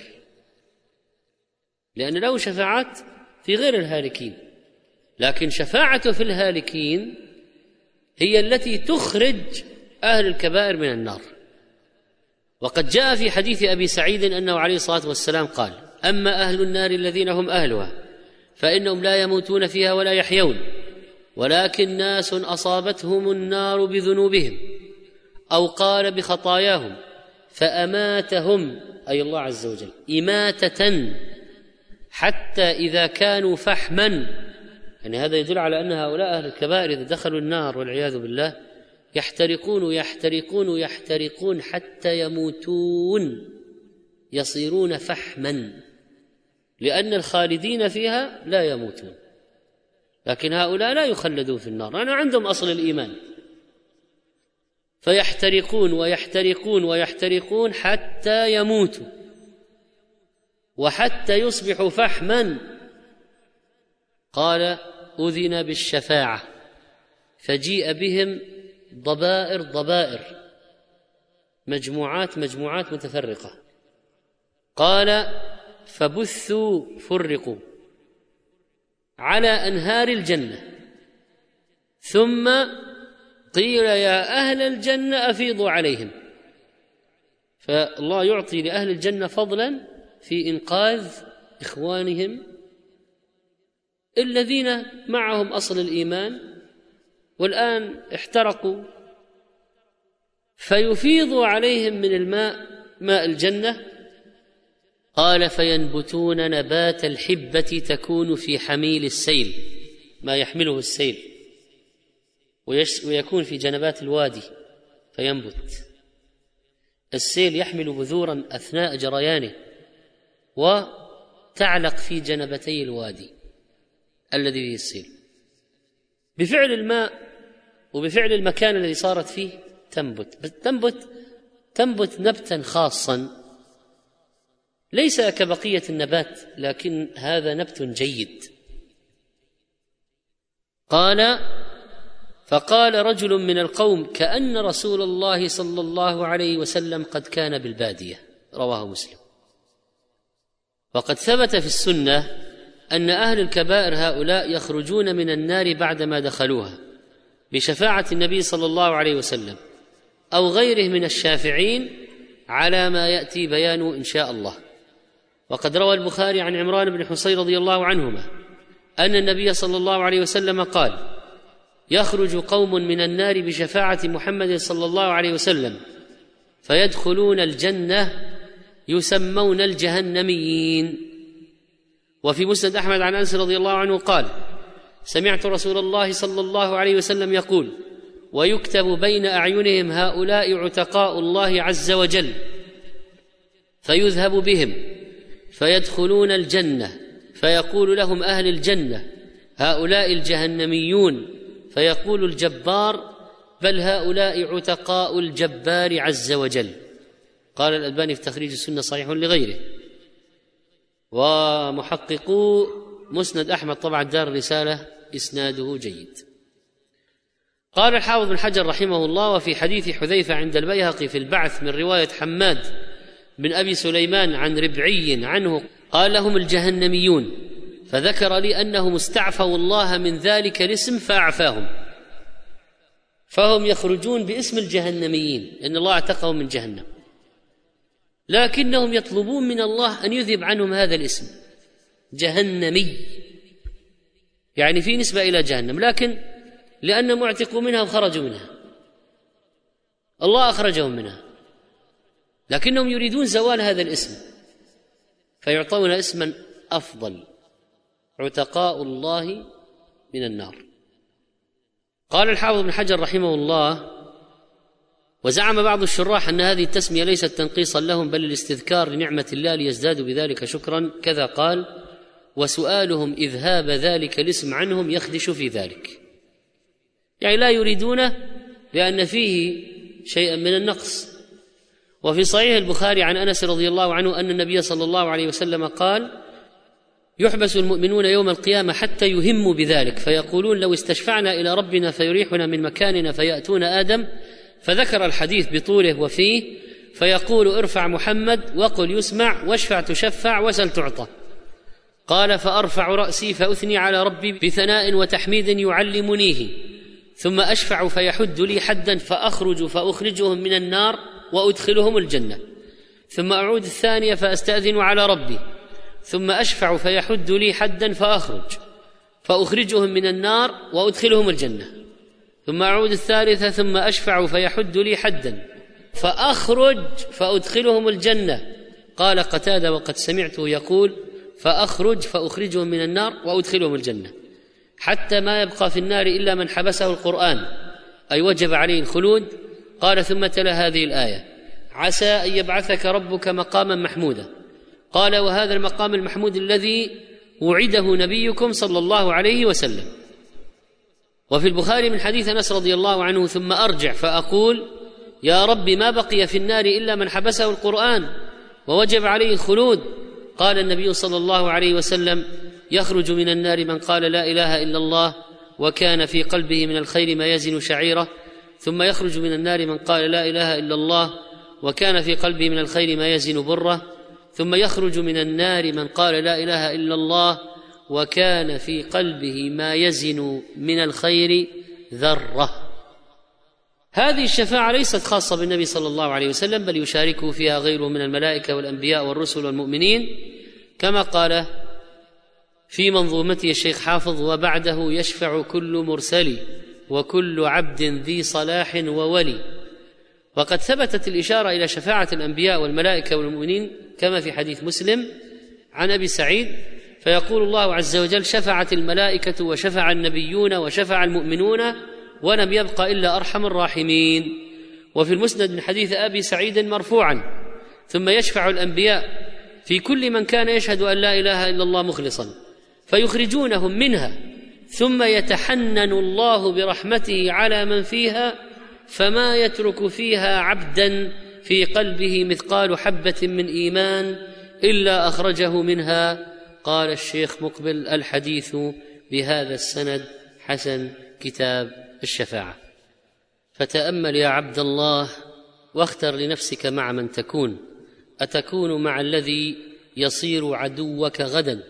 لأن له شفاعات في غير الهالكين، لكن شفاعته في الهالكين هي التي تخرج أهل الكبائر من النار. وقد جاء في حديث أبي سعيد أنه عليه الصلاة والسلام قال: أما أهل النار الذين هم أهلها فإنهم لا يموتون فيها ولا يحيون، ولكن ناس أصابتهم النار بذنوبهم أو قال بخطاياهم فأماتهم، أي الله عز وجل، إماتة حتى إذا كانوا فحما، يعني هذا يدل على أن هؤلاء أهل الكبائر إذا دخلوا النار والعياذ بالله يحترقون يحترقون يحترقون حتى يموتون، يصيرون فحما، لأن الخالدين فيها لا يموتون، لكن هؤلاء لا يخلدون في النار، أنا عندهم أصل الإيمان، فيحترقون ويحترقون ويحترقون حتى يموتوا وحتى يصبحوا فحما. قال: أذن بالشفاعة فجيء بهم ضبائر ضبائر، مجموعات مجموعات متفرقة. قال: فبثوا فرقوا على أنهار الجنة، ثم قيل: يا أهل الجنة أفيضوا عليهم. فالله يعطي لأهل الجنة فضلا في إنقاذ إخوانهم الذين معهم أصل الإيمان والآن احترقوا، فيفيضوا عليهم من الماء، ماء الجنة. قال: فينبتون نبات الحبة تكون في حميل السيل، ما يحمله السيل، ويكون في جنبات الوادي فينبت. السيل يحمل بذورا أثناء جريانه وتعلق في جنبتي الوادي الذي فيه السيل، بفعل الماء وبفعل المكان الذي صارت فيه تنبت تنبت تنبت نبتا خاصا ليس كبقية النبات، لكن هذا نبت جيد. قال: فقال رجل من القوم: كأن رسول الله صلى الله عليه وسلم قد كان بالبادية، رواه مسلم. وقد ثبت في السنة أن أهل الكبائر هؤلاء يخرجون من النار بعدما دخلوها بشفاعة النبي صلى الله عليه وسلم أو غيره من الشافعين، على ما يأتي بيانه إن شاء الله. وقد روى البخاري عن عمران بن حصين رضي الله عنهما أن النبي صلى الله عليه وسلم قال: يخرج قوم من النار بشفاعة محمد صلى الله عليه وسلم فيدخلون الجنة يسمون الجهنميين. وفي مسند أحمد عن أنس رضي الله عنه قال: سمعت رسول الله صلى الله عليه وسلم يقول: ويكتب بين أعينهم هؤلاء عتقاء الله عز وجل، فيذهب بهم فيدخلون الجنة، فيقول لهم أهل الجنة: هؤلاء الجهنميون، فيقول الجبار: بل هؤلاء عتقاء الجبار عز وجل. قال الألباني في تخريج السنة صحيح لغيره. ومحققو مسند أحمد طبعا دار الرسالة إسناده جيد. قال الحافظ بن حجر رحمه الله: وفي حديث حذيفة عند البيهقي في البعث من رواية حماد بن أبي سليمان عن ربعي عنه قال: لهم الجهنميون، فذكر لي أنهم استعفوا الله من ذلك الاسم فأعفاهم، فهم يخرجون باسم الجهنميين إن الله اعتقهم من جهنم، لكنهم يطلبون من الله أن يذهب عنهم هذا الاسم جهنمي، يعني في نسبة إلى جهنم، لكن لأنهم اعتقوا منها وخرجوا منها الله أخرجهم منها، لكنهم يريدون زوال هذا الاسم فيعطون اسما أفضل: عتقاء الله من النار. قال الحافظ بن حجر رحمه الله: وزعم بعض الشراح أن هذه التسمية ليست تنقيصا لهم بل الاستذكار لنعمة الله ليزدادوا بذلك شكرا. كذا قال: وسؤالهم إذهاب ذلك الاسم عنهم يخدش في ذلك، يعني لا يريدونه لأن فيه شيئا من النقص. وفي صحيح البخاري عن أنس رضي الله عنه أن النبي صلى الله عليه وسلم قال: يحبس المؤمنون يوم القيامة حتى يهموا بذلك فيقولون لو استشفعنا إلى ربنا فيريحنا من مكاننا فيأتون آدم، فذكر الحديث بطوله وفيه، فيقول: ارفع محمد وقل يسمع واشفع تشفع وسل تعطى. قال: فأرفع رأسي فأثني على ربي بثناء وتحميد يعلمنيه، ثم أشفع فيحد لي حدا فأخرج فأخرجهم من النار وأدخلهم الجنة، ثم أعود الثانية فأستأذن على ربي، ثم أشفع فيحد لي حدا فأخرج فأخرجهم من النار وأدخلهم الجنة، ثم أعود الثالثة ثم أشفع فيحد لي حدا فأخرج فأدخلهم الجنة. قال قتادة: وقد سمعته يقول: فأخرج فأخرجهم من النار وأدخلهم الجنة، حتى ما يبقى في النار إلا من حبسه القرآن، أي وجب عليه الخلود. قال: ثم تلا هذه الآية: عسى أن يبعثك ربك مقاما محمودا. قال: وهذا المقام المحمود الذي وعده نبيكم صلى الله عليه وسلم. وفي البخاري من حديث أنس رضي الله عنه: ثم أرجع فأقول: يا رب ما بقي في النار إلا من حبسه القرآن ووجب عليه الخلود. قال النبي صلى الله عليه وسلم: يخرج من النار من قال لا إله إلا الله وكان في قلبه من الخير ما يزن شعيرة، ثم يخرج من النار من قال لا إله إلا الله وكان في قلبه من الخير ما يزن بره، ثم يخرج من النار من قال لا إله إلا الله وكان في قلبه ما يزن من الخير ذرة. هذه الشفاعة ليست خاصة بالنبي صلى الله عليه وسلم، بل يشاركه فيها غيره من الملائكة والأنبياء والرسل والمؤمنين، كما قال في منظومته الشيخ حافظ: وبعده يشفع كل مرسل وكل عبد ذي صلاح وولي. وقد ثبتت الإشارة إلى شفاعة الأنبياء والملائكة والمؤمنين كما في حديث مسلم عن أبي سعيد، فيقول الله عز وجل: شفعت الملائكة وشفع النبيون وشفع المؤمنون ولم يبق إلا أرحم الراحمين. وفي المسند من حديث أبي سعيد مرفوعا: ثم يشفع الأنبياء في كل من كان يشهد أن لا إله إلا الله مخلصا فيخرجونهم منها، ثم يتحنن الله برحمته على من فيها فما يترك فيها عبدا في قلبه مثقال حبة من إيمان إلا أخرجه منها. قال الشيخ مقبل: الحديث بهذا السند حسن. كتاب الشفاعة. فتأمل يا عبد الله واختر لنفسك مع من تكون. أتكون مع الذي يصير عدوك غدا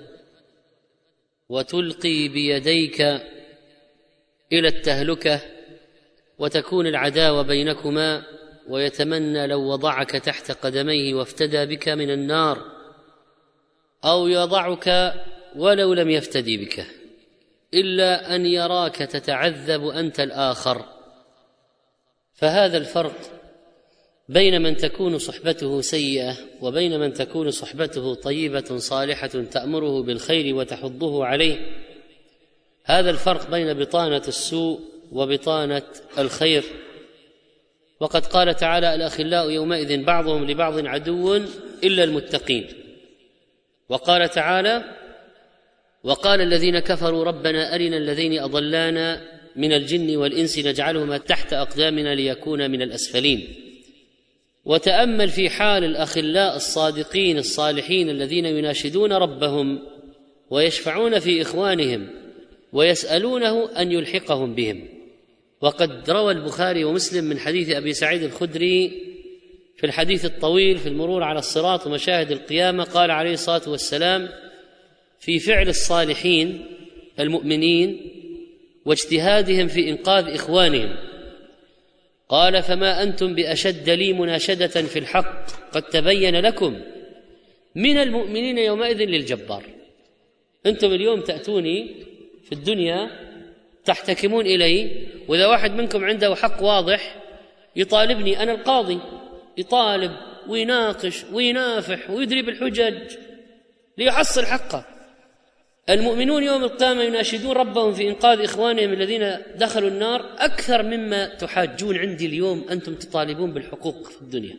وتلقي بيديك إلى التهلكة وتكون العداوة بينكما ويتمنى لو وضعك تحت قدميه وافتدى بك من النار، أو يضعك ولو لم يفتدي بك إلا أن يراك تتعذب أنت الآخر؟ فهذا الفرق بين من تكون صحبته سيئة وبين من تكون صحبته طيبة صالحة تأمره بالخير وتحضه عليه. هذا الفرق بين بطانة السوء وبطانة الخير. وقد قال تعالى: الأخلاء يومئذ بعضهم لبعض عدو إلا المتقين. وقال تعالى: وقال الذين كفروا ربنا أرنا الذين أضلانا من الجن والإنس نجعلهما تحت أقدامنا ليكونا من الأسفلين. وتأمل في حال الأخلاء الصادقين الصالحين الذين يناشدون ربهم ويشفعون في إخوانهم ويسألونه أن يلحقهم بهم. وقد روى البخاري ومسلم من حديث أبي سعيد الخدري في الحديث الطويل في المرور على الصراط ومشاهد القيامة، قال عليه الصلاة والسلام في فعل الصالحين المؤمنين واجتهادهم في إنقاذ إخوانهم، قال: فما أنتم بأشد لي مناشدة في الحق قد تبين لكم من المؤمنين يومئذ للجبار. أنتم اليوم تأتوني في الدنيا تحتكمون إلي، وإذا واحد منكم عنده حق واضح يطالبني أنا القاضي، يطالب ويناقش وينافح ويدري بالحجج ليحصل حقه. المؤمنون يوم القيامة يناشدون ربهم في إنقاذ إخوانهم الذين دخلوا النار أكثر مما تحاجون عندي اليوم أنتم تطالبون بالحقوق في الدنيا.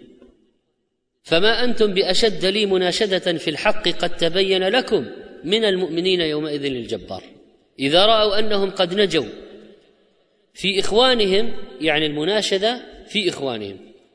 فما أنتم بأشد لي مناشدة في الحق قد تبين لكم من المؤمنين يومئذ الجبار. إذا رأوا أنهم قد نجوا في إخوانهم، يعني المناشدة في إخوانهم،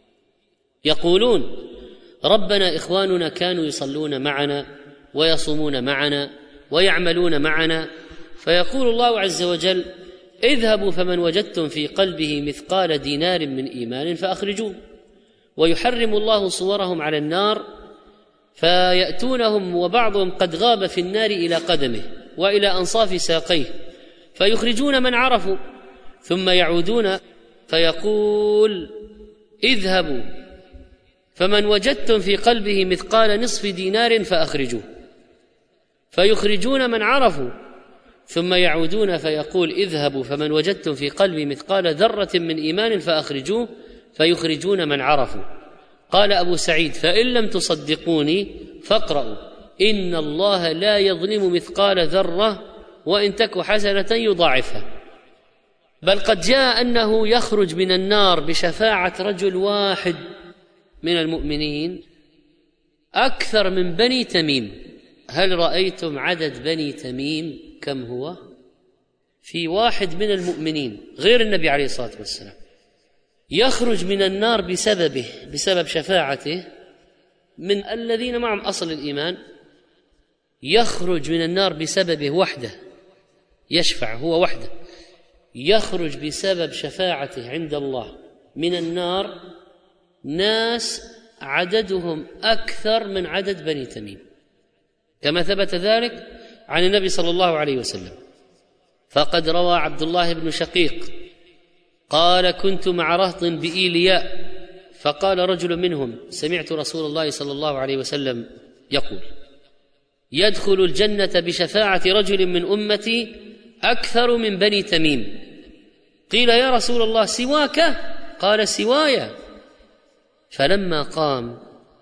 يقولون ربنا إخواننا كانوا يصلون معنا ويصومون معنا ويعملون معنا، فيقول الله عز وجل اذهبوا فمن وجدتم في قلبه مثقال دينار من إيمان فأخرجوه، ويحرم الله صورهم على النار فيأتونهم وبعضهم قد غاب في النار إلى قدمه وإلى أنصاف ساقيه، فيخرجون من عرفوا ثم يعودون فيقول اذهبوا فمن وجدتم في قلبه مثقال نصف دينار فأخرجوه، فيخرجون من عرفوا ثم يعودون فيقول اذهبوا فمن وجدتم في قلبه مثقال ذرة من إيمان فأخرجوه، فيخرجون من عرفوا. قال أبو سعيد فإن لم تصدقوني فاقرأوا إن الله لا يظلم مثقال ذرة وإن تك حسنة يضاعفها. بل قد جاء أنه يخرج من النار بشفاعة رجل واحد من المؤمنين أكثر من بني تميم. هل رأيتم عدد بني تميم كم هو؟ في واحد من المؤمنين غير النبي عليه الصلاة والسلام يخرج من النار بسببه، بسبب شفاعته، من الذين معهم أصل الإيمان، يخرج من النار بسببه وحده، يشفع هو وحده، يخرج بسبب شفاعته عند الله من النار ناس عددهم أكثر من عدد بني تميم، كما ثبت ذلك عن النبي صلى الله عليه وسلم. فقد روى عبد الله بن شقيق قال كنت مع رهط بإيلياء فقال رجل منهم سمعت رسول الله صلى الله عليه وسلم يقول يدخل الجنة بشفاعة رجل من أمتي أكثر من بني تميم. قيل يا رسول الله سواك؟ قال سواي. فلما قام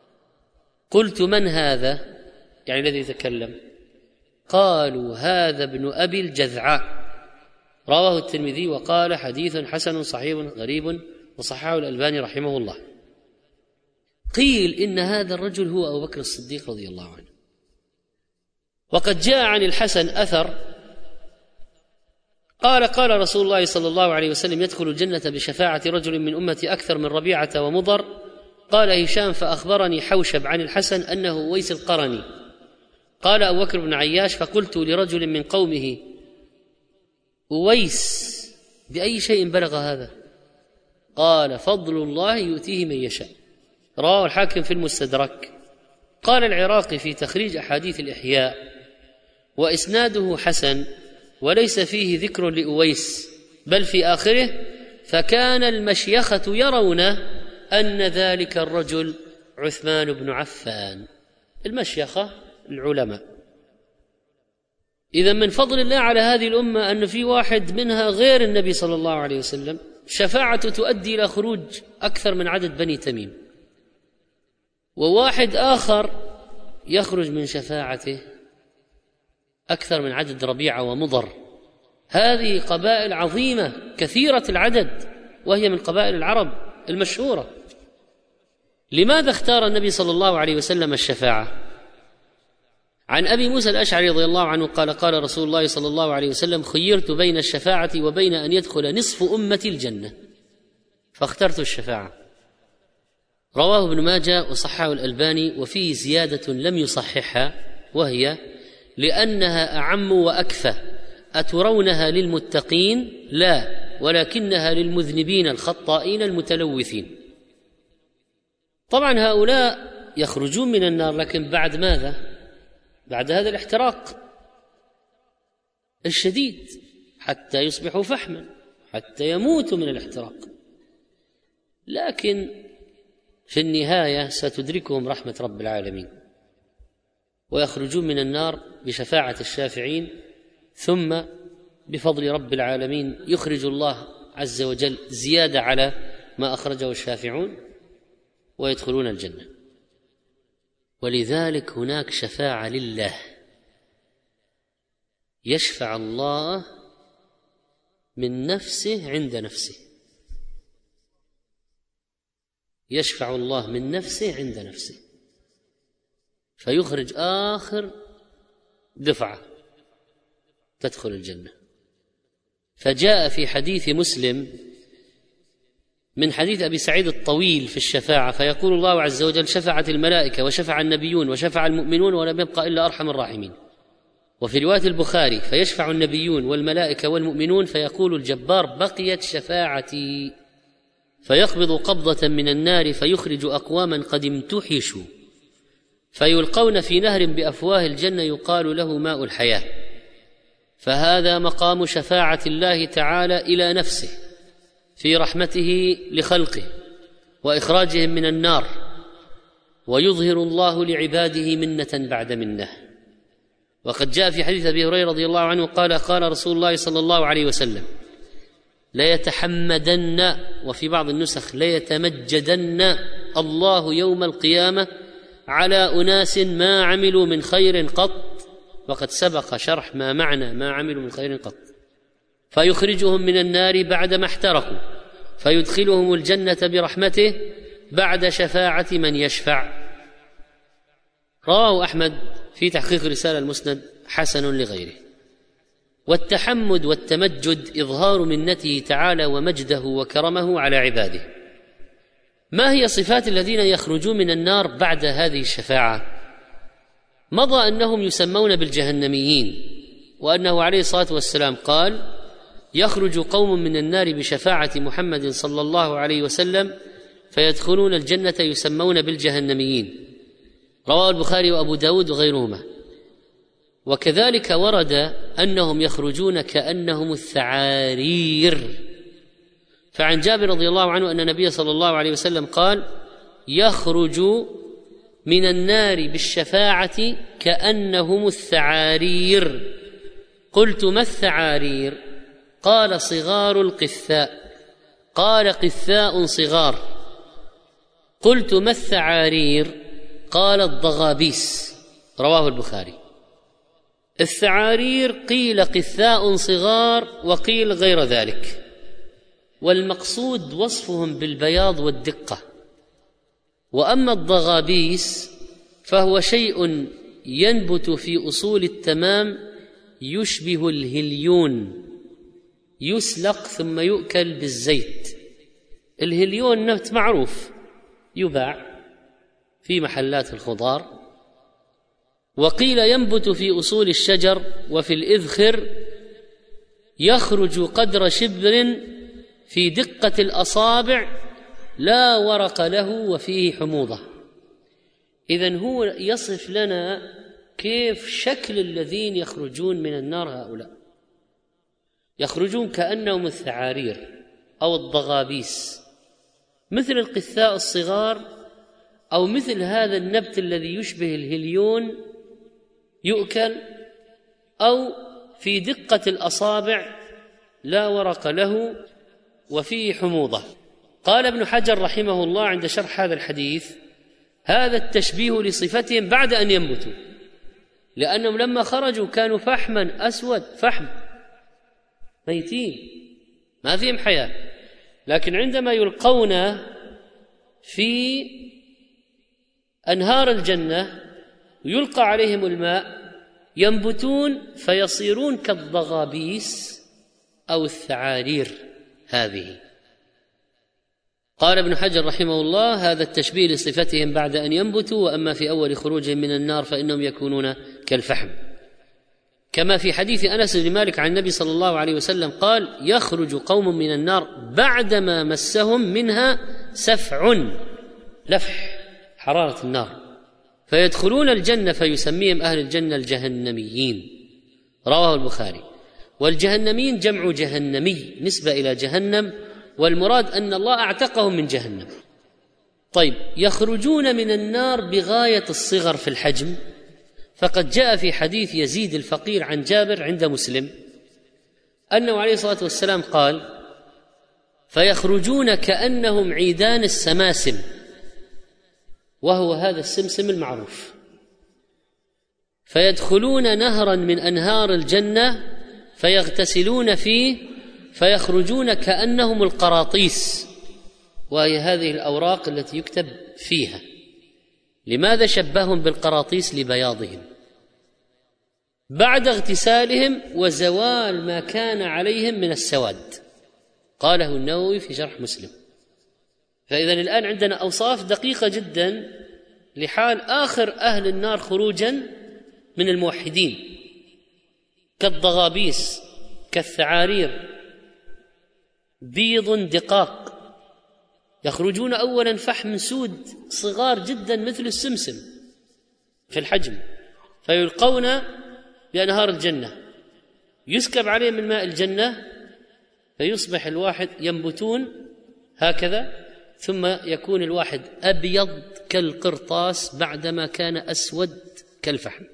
قلت من هذا؟ يعني الذي يتكلم. قالوا هذا ابن أبي الجذعاء. رواه الترمذي وقال حديث حسن صحيح غريب وصححه الألباني رحمه الله. قيل إن هذا الرجل هو أبو بكر الصديق رضي الله عنه. وقد جاء عن الحسن أثر قال قال رسول الله صلى الله عليه وسلم يدخل الجنة بشفاعة رجل من أمتي أكثر من ربيعة ومضر. قال هشام فأخبرني حوشب عن الحسن أنه ويس القرني. قال أبو بكر بن عياش فقلت لرجل من قومه ويس بأي شيء بلغ هذا؟ قال فضل الله يؤتيه من يشاء. رواه الحاكم في المستدرك. قال العراقي في تخريج أحاديث الإحياء وإسناده حسن وليس فيه ذكر لأويس، بل في آخره فكان المشيخة يرون أن ذلك الرجل عثمان بن عفان. المشيخة العلماء. إذا من فضل الله على هذه الأمة أن في واحد منها غير النبي صلى الله عليه وسلم شفاعته تؤدي إلى خروج أكثر من عدد بني تميم، وواحد آخر يخرج من شفاعته أكثر من عدد ربيعة ومضر. هذه قبائل عظيمة كثيرة العدد، وهي من قبائل العرب المشهورة. لماذا اختار النبي صلى الله عليه وسلم الشفاعة؟ عن أبي موسى الأشعري رضي الله عنه قال قال رسول الله صلى الله عليه وسلم خيرت بين الشفاعة وبين أن يدخل نصف أمتي الجنة فاخترت الشفاعة. رواه ابن ماجه وصححه الألباني، وفيه زيادة لم يصححها وهي لأنها أعم وأكفى. أترونها للمتقين؟ لا، ولكنها للمذنبين الخطائين المتلوثين. طبعا هؤلاء يخرجون من النار، لكن بعد ماذا؟ بعد هذا الاحتراق الشديد حتى يصبحوا فحما، حتى يموتوا من الاحتراق. لكن في النهاية ستدركهم رحمة رب العالمين ويخرجون من النار بشفاعة الشافعين، ثم بفضل رب العالمين يخرج الله عز وجل زيادة على ما أخرجه الشافعون ويدخلون الجنة. ولذلك هناك شفاعة لله يشفع الله من نفسه عند نفسه، يشفع الله من نفسه عند نفسه فيخرج آخر دفعة تدخل الجنة. فجاء في حديث مسلم من حديث أبي سعيد الطويل في الشفاعة، فيقول الله عز وجل: شفعت الملائكة وشفع النبيون وشفع المؤمنون ولم يبق إلا أرحم الراحمين. وفي رواية البخاري: فيشفع النبيون والملائكة والمؤمنون فيقول الجبار: بقيت شفاعتي، فيقبض قبضة من النار فيخرج أقواما قد امتحشوا فيلقون في نهر بأفواه الجنة يقال له ماء الحياة. فهذا مقام شفاعة الله تعالى إلى نفسه في رحمته لخلقه وإخراجهم من النار، ويظهر الله لعباده منة بعد منة. وقد جاء في حديث أبي هريرة رضي الله عنه قال: قال رسول الله صلى الله عليه وسلم: ليتحمدن، وفي بعض النسخ ليتمجدن الله يوم القيامة على أناس ما عملوا من خير قط، وقد سبق شرح ما معنى ما عملوا من خير قط، فيخرجهم من النار بعدما احترقوا فيدخلهم الجنة برحمته بعد شفاعة من يشفع. رواه أحمد في تحقيق رسالة المسند حسن لغيره. والتحمد والتمجد إظهار منته تعالى ومجده وكرمه على عباده. ما هي صفات الذين يخرجون من النار بعد هذه الشفاعة؟ مضى أنهم يسمون بالجهنميين، وأنه عليه الصلاة والسلام قال: يخرج قوم من النار بشفاعة محمد صلى الله عليه وسلم فيدخلون الجنة يسمون بالجهنميين. رواه البخاري وأبو داود وغيرهما. وكذلك ورد أنهم يخرجون كأنهم الثعارير، فعن جابر رضي الله عنه أن النبي صلى الله عليه وسلم قال: يخرج من النار بالشفاعة كأنهم الثعارير. قلت: ما الثعارير؟ قال: صغار القثاء. قال: قثاء صغار. قلت: ما الثعارير؟ قال: الضغابيس. رواه البخاري. الثعارير قيل قثاء صغار وقيل غير ذلك، والمقصود وصفهم بالبياض والدقة. وأما الضغابيس فهو شيء ينبت في أصول التمام يشبه الهليون، يسلق ثم يؤكل بالزيت. الهليون نبت معروف يباع في محلات الخضار. وقيل ينبت في أصول الشجر وفي الإذخر، يخرج قدر شبر في دقة الأصابع لا ورق له وفيه حموضة. إذن هو يصف لنا كيف شكل الذين يخرجون من النار هؤلاء. يخرجون كأنهم الثعارير أو الضغابيس، مثل القثاء الصغار أو مثل هذا النبت الذي يشبه الهليون يؤكل، أو في دقة الأصابع لا ورق له وفيه حموضة. قال ابن حجر رحمه الله عند شرح هذا الحديث: هذا التشبيه لصفتهم بعد أن ينبتوا، لأنهم لما خرجوا كانوا فحما أسود، فحم ميتين ما فيهم حياة، لكن عندما يلقون في أنهار الجنة ويلقى عليهم الماء ينبتون فيصيرون كالضغابيس أو الثعارير هذه. قال ابن حجر رحمه الله: هذا التشبيه لصفتهم بعد أن ينبتوا، وأما في أول خروجهم من النار فإنهم يكونون كالفحم، كما في حديث أنس بن مالك عن النبي صلى الله عليه وسلم قال: يخرج قوم من النار بعدما مسهم منها سفع، لفح حرارة النار، فيدخلون الجنة فيسميهم أهل الجنة الجهنميين. رواه البخاري. والجهنميين جمع جهنمي نسبة إلى جهنم، والمراد أن الله أعتقهم من جهنم. طيب، يخرجون من النار بغاية الصغر في الحجم، فقد جاء في حديث يزيد الفقير عن جابر عند مسلم أنه عليه الصلاة والسلام قال: فيخرجون كأنهم عيدان السماسم، وهو هذا السمسم المعروف. فيدخلون نهرا من أنهار الجنة فيغتسلون فيه فيخرجون كأنهم القراطيس، وهي هذه الأوراق التي يكتب فيها. لماذا شبههم بالقراطيس؟ لبياضهم بعد اغتسالهم وزوال ما كان عليهم من السواد، قاله النووي في شرح مسلم. فإذن الآن عندنا أوصاف دقيقة جدا لحال آخر أهل النار خروجا من الموحدين، كالضغابيس كالثعارير، بيض دقاق، يخرجون أولا فحم سود صغار جدا مثل السمسم في الحجم، فيلقون بأنهار الجنة، يسكب عليهم من ماء الجنة فيصبح الواحد ينبتون هكذا، ثم يكون الواحد أبيض كالقرطاس بعدما كان أسود كالفحم.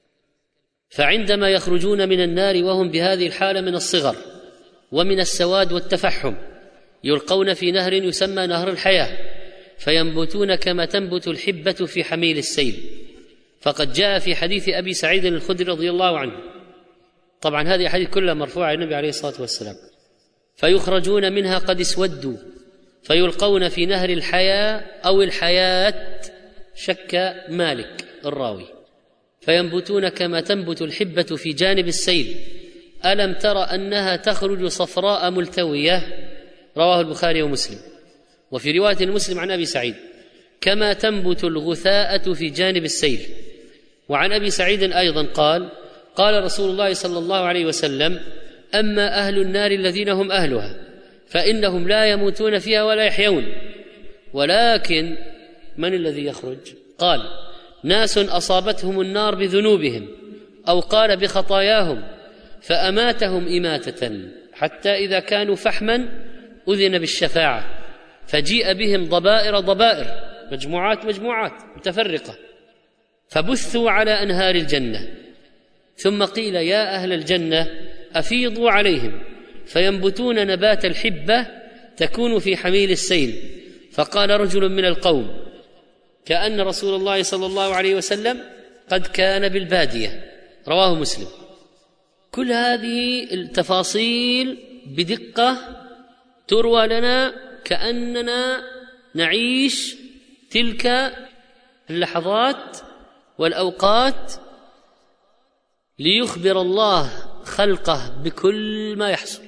فعندما يخرجون من النار وهم بهذه الحالة من الصغر ومن السواد والتفحم، يلقون في نهر يسمى نهر الحياة، فينبتون كما تنبت الحبة في حميل السيل. فقد جاء في حديث أبي سعيد الخدري رضي الله عنه، طبعا هذه الحديث كلها مرفوعة إلى النبي عليه الصلاة والسلام، فيخرجون منها قد اسودوا فيلقون في نهر الحياة أو الحياة، شك مالك الراوي، فينبتون كما تنبت الحبة في جانب السيل. ألم تر أنها تخرج صفراء ملتوية؟ رواه البخاري ومسلم. وفي رواية مسلم عن أبي سعيد كما تنبت الغثاءة في جانب السيل. وعن أبي سعيد أيضا قال قال رسول الله صلى الله عليه وسلم: أما أهل النار الذين هم أهلها فإنهم لا يموتون فيها ولا يحيون، ولكن من الذي يخرج؟ قال: ناس أصابتهم النار بذنوبهم أو قال بخطاياهم فأماتهم إماتة حتى إذا كانوا فحما أذن بالشفاعة، فجيء بهم ضبائر ضبائر، مجموعات مجموعات متفرقة، فبثوا على أنهار الجنة، ثم قيل: يا أهل الجنة أفيضوا عليهم، فينبتون نبات الحبة تكون في حميل السيل. فقال رجل من القوم كأن رسول الله صلى الله عليه وسلم قد كان بالبادية، رواه مسلم. كل هذه التفاصيل بدقة تروى لنا كأننا نعيش تلك اللحظات والأوقات ليخبر الله خلقه بكل ما يحصل،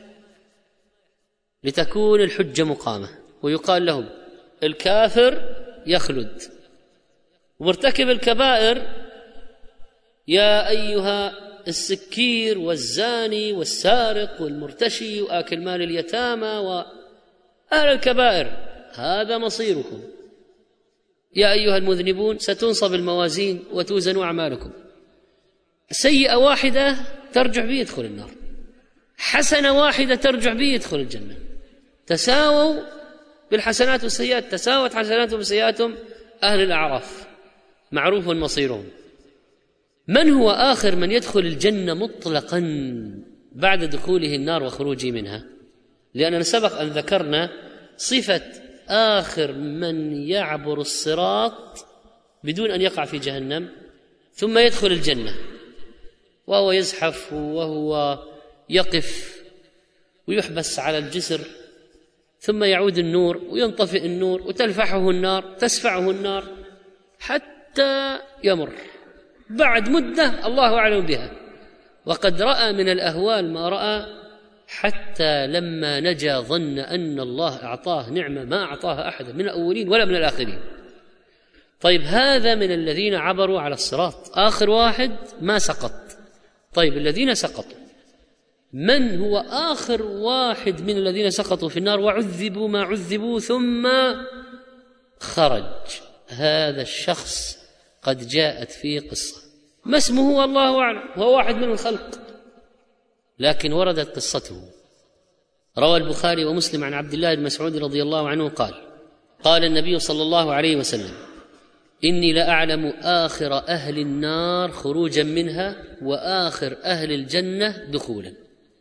لتكون الحجة مقامة، ويقال لهم: الكافر يخلد، ومرتكب الكبائر: يا أيها السكير والزاني والسارق والمرتشي وآكل مال اليتامى وأهل الكبائر هذا مصيركم. يا أيها المذنبون ستنصب الموازين وتوزن أعمالكم. سيئة واحدة ترجع به يدخل النار، حسنة واحدة ترجع به يدخل الجنة. تساووا بالحسنات والسيئات، تساوت حسناتهم وسيئاتهم أهل الأعراف، معروف مصيرهم. من هو آخر من يدخل الجنة مطلقا بعد دخوله النار وخروجه منها؟ لأننا سبق أن ذكرنا صفة آخر من يعبر الصراط بدون أن يقع في جهنم ثم يدخل الجنة، وهو يزحف وهو يقف ويحبس على الجسر، ثم يعود النور وينطفئ النور وتلفحه النار تسفعه النار حتى يمر بعد مدة الله أعلم بها، وقد رأى من الأهوال ما رأى، حتى لما نجا ظن أن الله أعطاه نعمة ما أعطاها أحد من الأولين ولا من الآخرين. طيب هذا من الذين عبروا على الصراط، آخر واحد ما سقط. طيب الذين سقطوا، من هو آخر واحد من الذين سقطوا في النار وعذبوا ما عذبوا ثم خرج؟ هذا الشخص قد جاءت فيه قصة، ما اسمه والله أعلم، هو واحد من الخلق، لكن وردت قصته. روى البخاري ومسلم عن عبد الله بن مسعود رضي الله عنه قال: قال النبي صلى الله عليه وسلم: إني لأعلم آخر أهل النار خروجا منها وآخر أهل الجنة دخولا.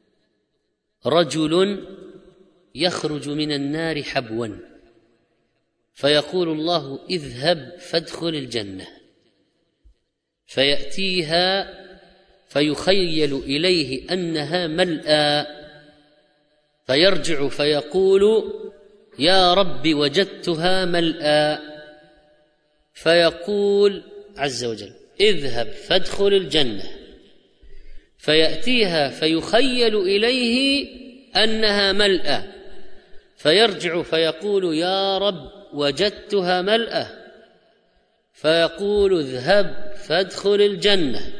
رجل يخرج من النار حبوا فيقول الله: اذهب فادخل الجنة، فيأتيها فيخيل إليه أنها ملأى، فيرجع فيقول: يا رب وجدتها ملأى. فيقول عز وجل: اذهب فادخل الجنة. فيأتيها فيخيل إليه أنها ملأى، فيرجع فيقول: يا رب وجدتها ملأى. فيقول: اذهب فادخل الجنة،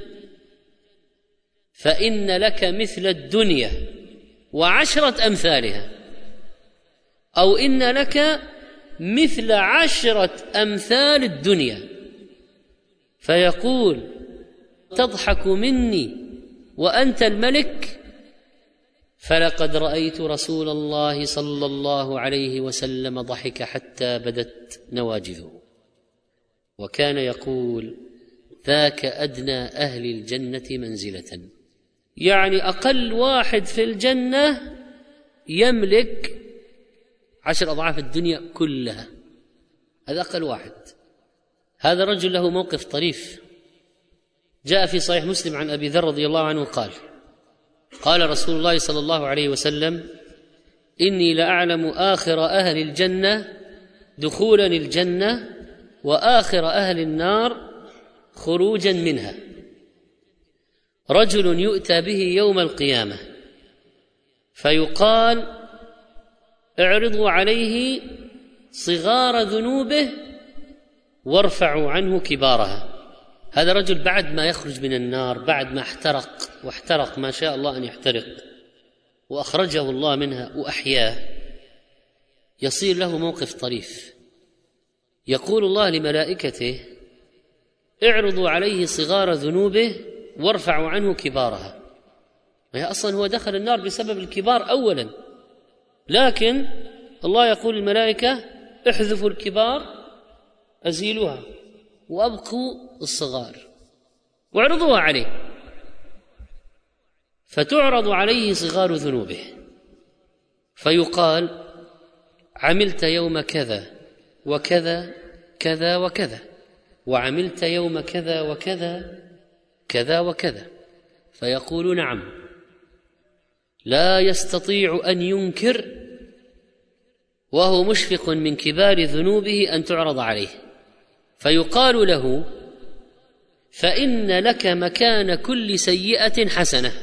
فإن لك مثل الدنيا وعشرة أمثالها، أو إن لك مثل عشرة أمثال الدنيا. فيقول: تضحك مني وأنت الملك؟ فلقد رأيت رسول الله صلى الله عليه وسلم ضحك حتى بدت نواجذه، وكان يقول: ذاك أدنى أهل الجنة منزلة، يعني أقل واحد في الجنة يملك عشر أضعاف الدنيا كلها، هذا أقل واحد. هذا رجل له موقف طريف، جاء في صحيح مسلم عن أبي ذر رضي الله عنه قال: قال رسول الله صلى الله عليه وسلم: إني لأعلم آخر أهل الجنة دخولا الجنة وآخر أهل النار خروجا منها. رجل يؤتى به يوم القيامة فيقال: اعرضوا عليه صغار ذنوبه وارفعوا عنه كبارها. هذا رجل بعد ما يخرج من النار، بعد ما احترق واحترق ما شاء الله أن يحترق وأخرجه الله منها وأحياه، يصير له موقف طريف. يقول الله لملائكته: اعرضوا عليه صغار ذنوبه وارفعوا عنه كبارها. وهي أصلا هو دخل النار بسبب الكبار أولا، لكن الله يقول للملائكة: احذفوا الكبار أزيلوها وأبقوا الصغار واعرضوها عليه. فتعرض عليه صغار ذنوبه فيقال: عملت يوم كذا وكذا كذا وكذا، وعملت يوم كذا وكذا كذا وكذا. فيقول: نعم. لا يستطيع أن ينكر وهو مشفق من كبار ذنوبه أن تعرض عليه. فيقال له: فإن لك مكان كل سيئة حسنة،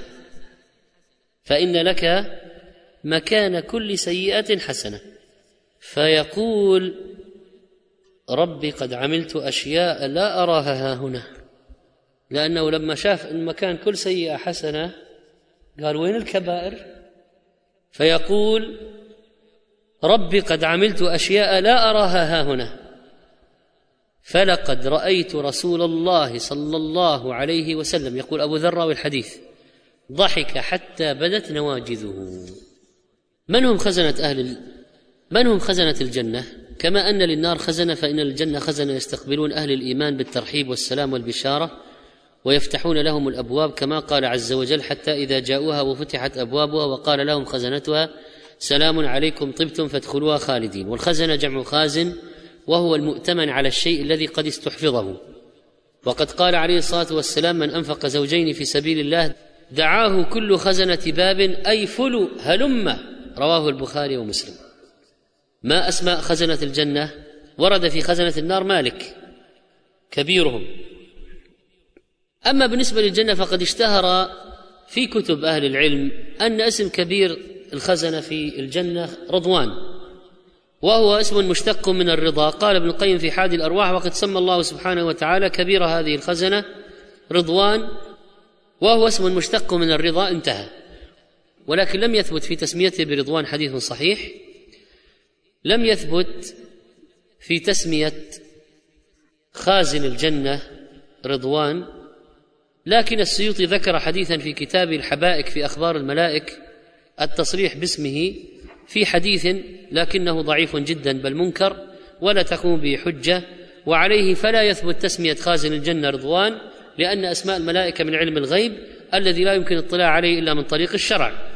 فإن لك مكان كل سيئة حسنة. فيقول: ربي قد عملت أشياء لا أراها هنا، لأنه لما شاف أن مكان كل سيئة حسنة قال: وين الكبائر؟ فيقول: ربي قد عملت أشياء لا أراها هنا، فلقد رأيت رسول الله صلى الله عليه وسلم، يقول أبو ذر والحديث، ضحك حتى بدت نواجذه. من هم خزنة أهل ال... من هم خزنة الجنة؟ كما أن للنار خزنة فإن الجنة خزنة يستقبلون أهل الإيمان بالترحيب والسلام والبشارة ويفتحون لهم الأبواب، كما قال عز وجل: حتى إذا جاءوها وفتحت أبوابها وقال لهم خزنتها سلام عليكم طبتم فادخلوها خالدين. والخزنة جمع خازن، وهو المؤتمن على الشيء الذي قد استحفظه. وقد قال عليه الصلاة والسلام: من أنفق زوجين في سبيل الله دعاه كل خزنة باب أي فلو هلم، رواه البخاري ومسلم. ما أسماء خزنة الجنة؟ ورد في خزنة النار مالك كبيرهم. أما بالنسبة للجنة فقد اشتهر في كتب أهل العلم أن اسم كبير الخزنة في الجنة رضوان، وهو اسم مشتق من الرضا. قال ابن القيم في حادي الأرواح: وقد سمى الله سبحانه وتعالى كبير هذه الخزنة رضوان، وهو اسم مشتق من الرضا، انتهى. ولكن لم يثبت في تسميته برضوان حديث صحيح، لم يثبت في تسمية خازن الجنة رضوان. لكن السيوطي ذكر حديثا في كتاب الحبائك في أخبار الملائك التصريح باسمه في حديث، لكنه ضعيف جدا بل منكر ولا تقوم به حجة، وعليه فلا يثبت تسمية خازن الجنة رضوان، لأن أسماء الملائكة من علم الغيب الذي لا يمكن الاطلاع عليه إلا من طريق الشرع.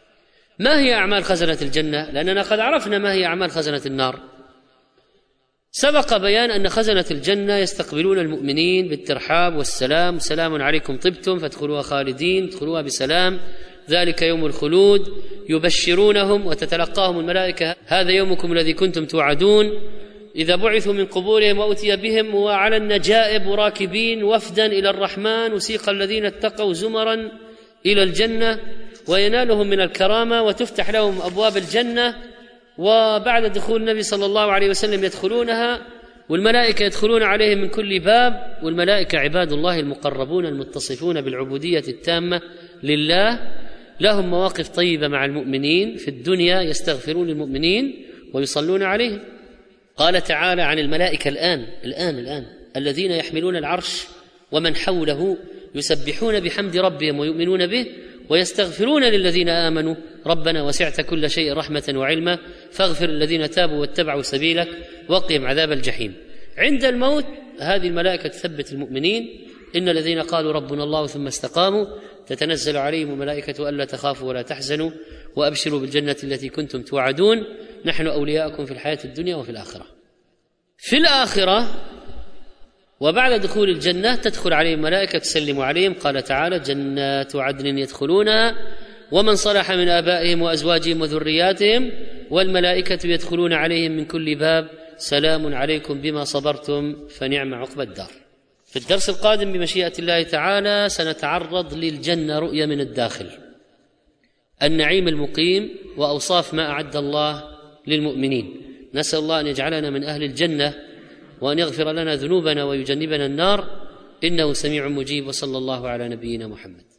ما هي أعمال خزنة الجنة؟ لأننا قد عرفنا ما هي أعمال خزنة النار. سبق بيان أن خزنة الجنة يستقبلون المؤمنين بالترحاب والسلام، سلام عليكم طبتم فادخلوها خالدين، ادخلوها بسلام، ذلك يوم الخلود، يبشرونهم وتتلقاهم الملائكة هذا يومكم الذي كنتم توعدون. إذا بعثوا من قبورهم وأتي بهم وعلى النجائب راكبين وفدا إلى الرحمن، وسيق الذين اتقوا زمرا إلى الجنة وينالهم من الكرامة وتفتح لهم أبواب الجنة، وبعد دخول النبي صلى الله عليه وسلم يدخلونها، والملائكة يدخلون عليهم من كل باب. والملائكة عباد الله المقربون المتصفون بالعبودية التامة لله، لهم مواقف طيبة مع المؤمنين في الدنيا، يستغفرون للمؤمنين ويصلون عليهم. قال تعالى عن الملائكة الآن الآن الآن الذين يحملون العرش ومن حوله يسبحون بحمد ربهم ويؤمنون به ويستغفرون للذين آمنوا ربنا وسعت كل شيء رحمة وعلما فاغفر الذين تابوا واتبعوا سبيلك وقهم عذاب الجحيم. عند الموت هذه الملائكة تثبت المؤمنين، إن الذين قالوا ربنا الله ثم استقاموا تتنزل عليهم الملائكة ألا تخافوا ولا تحزنوا وأبشروا بالجنة التي كنتم توعدون نحن أولياؤكم في الحياة الدنيا وفي الآخرة. في الآخرة وبعد دخول الجنة تدخل عليهم ملائكة تسلم عليهم، قال تعالى جنات عدن يدخلونها ومن صلح من آبائهم وأزواجهم وذرياتهم والملائكة يدخلون عليهم من كل باب سلام عليكم بما صبرتم فنعم عقبى الدار. في الدرس القادم بمشيئة الله تعالى سنتعرض للجنة رؤية من الداخل، النعيم المقيم وأوصاف ما أعد الله للمؤمنين. نسأل الله أن يجعلنا من أهل الجنة وأن يغفر لنا ذنوبنا ويجنبنا النار، إنه سميع مجيب. وصلى الله على نبينا محمد.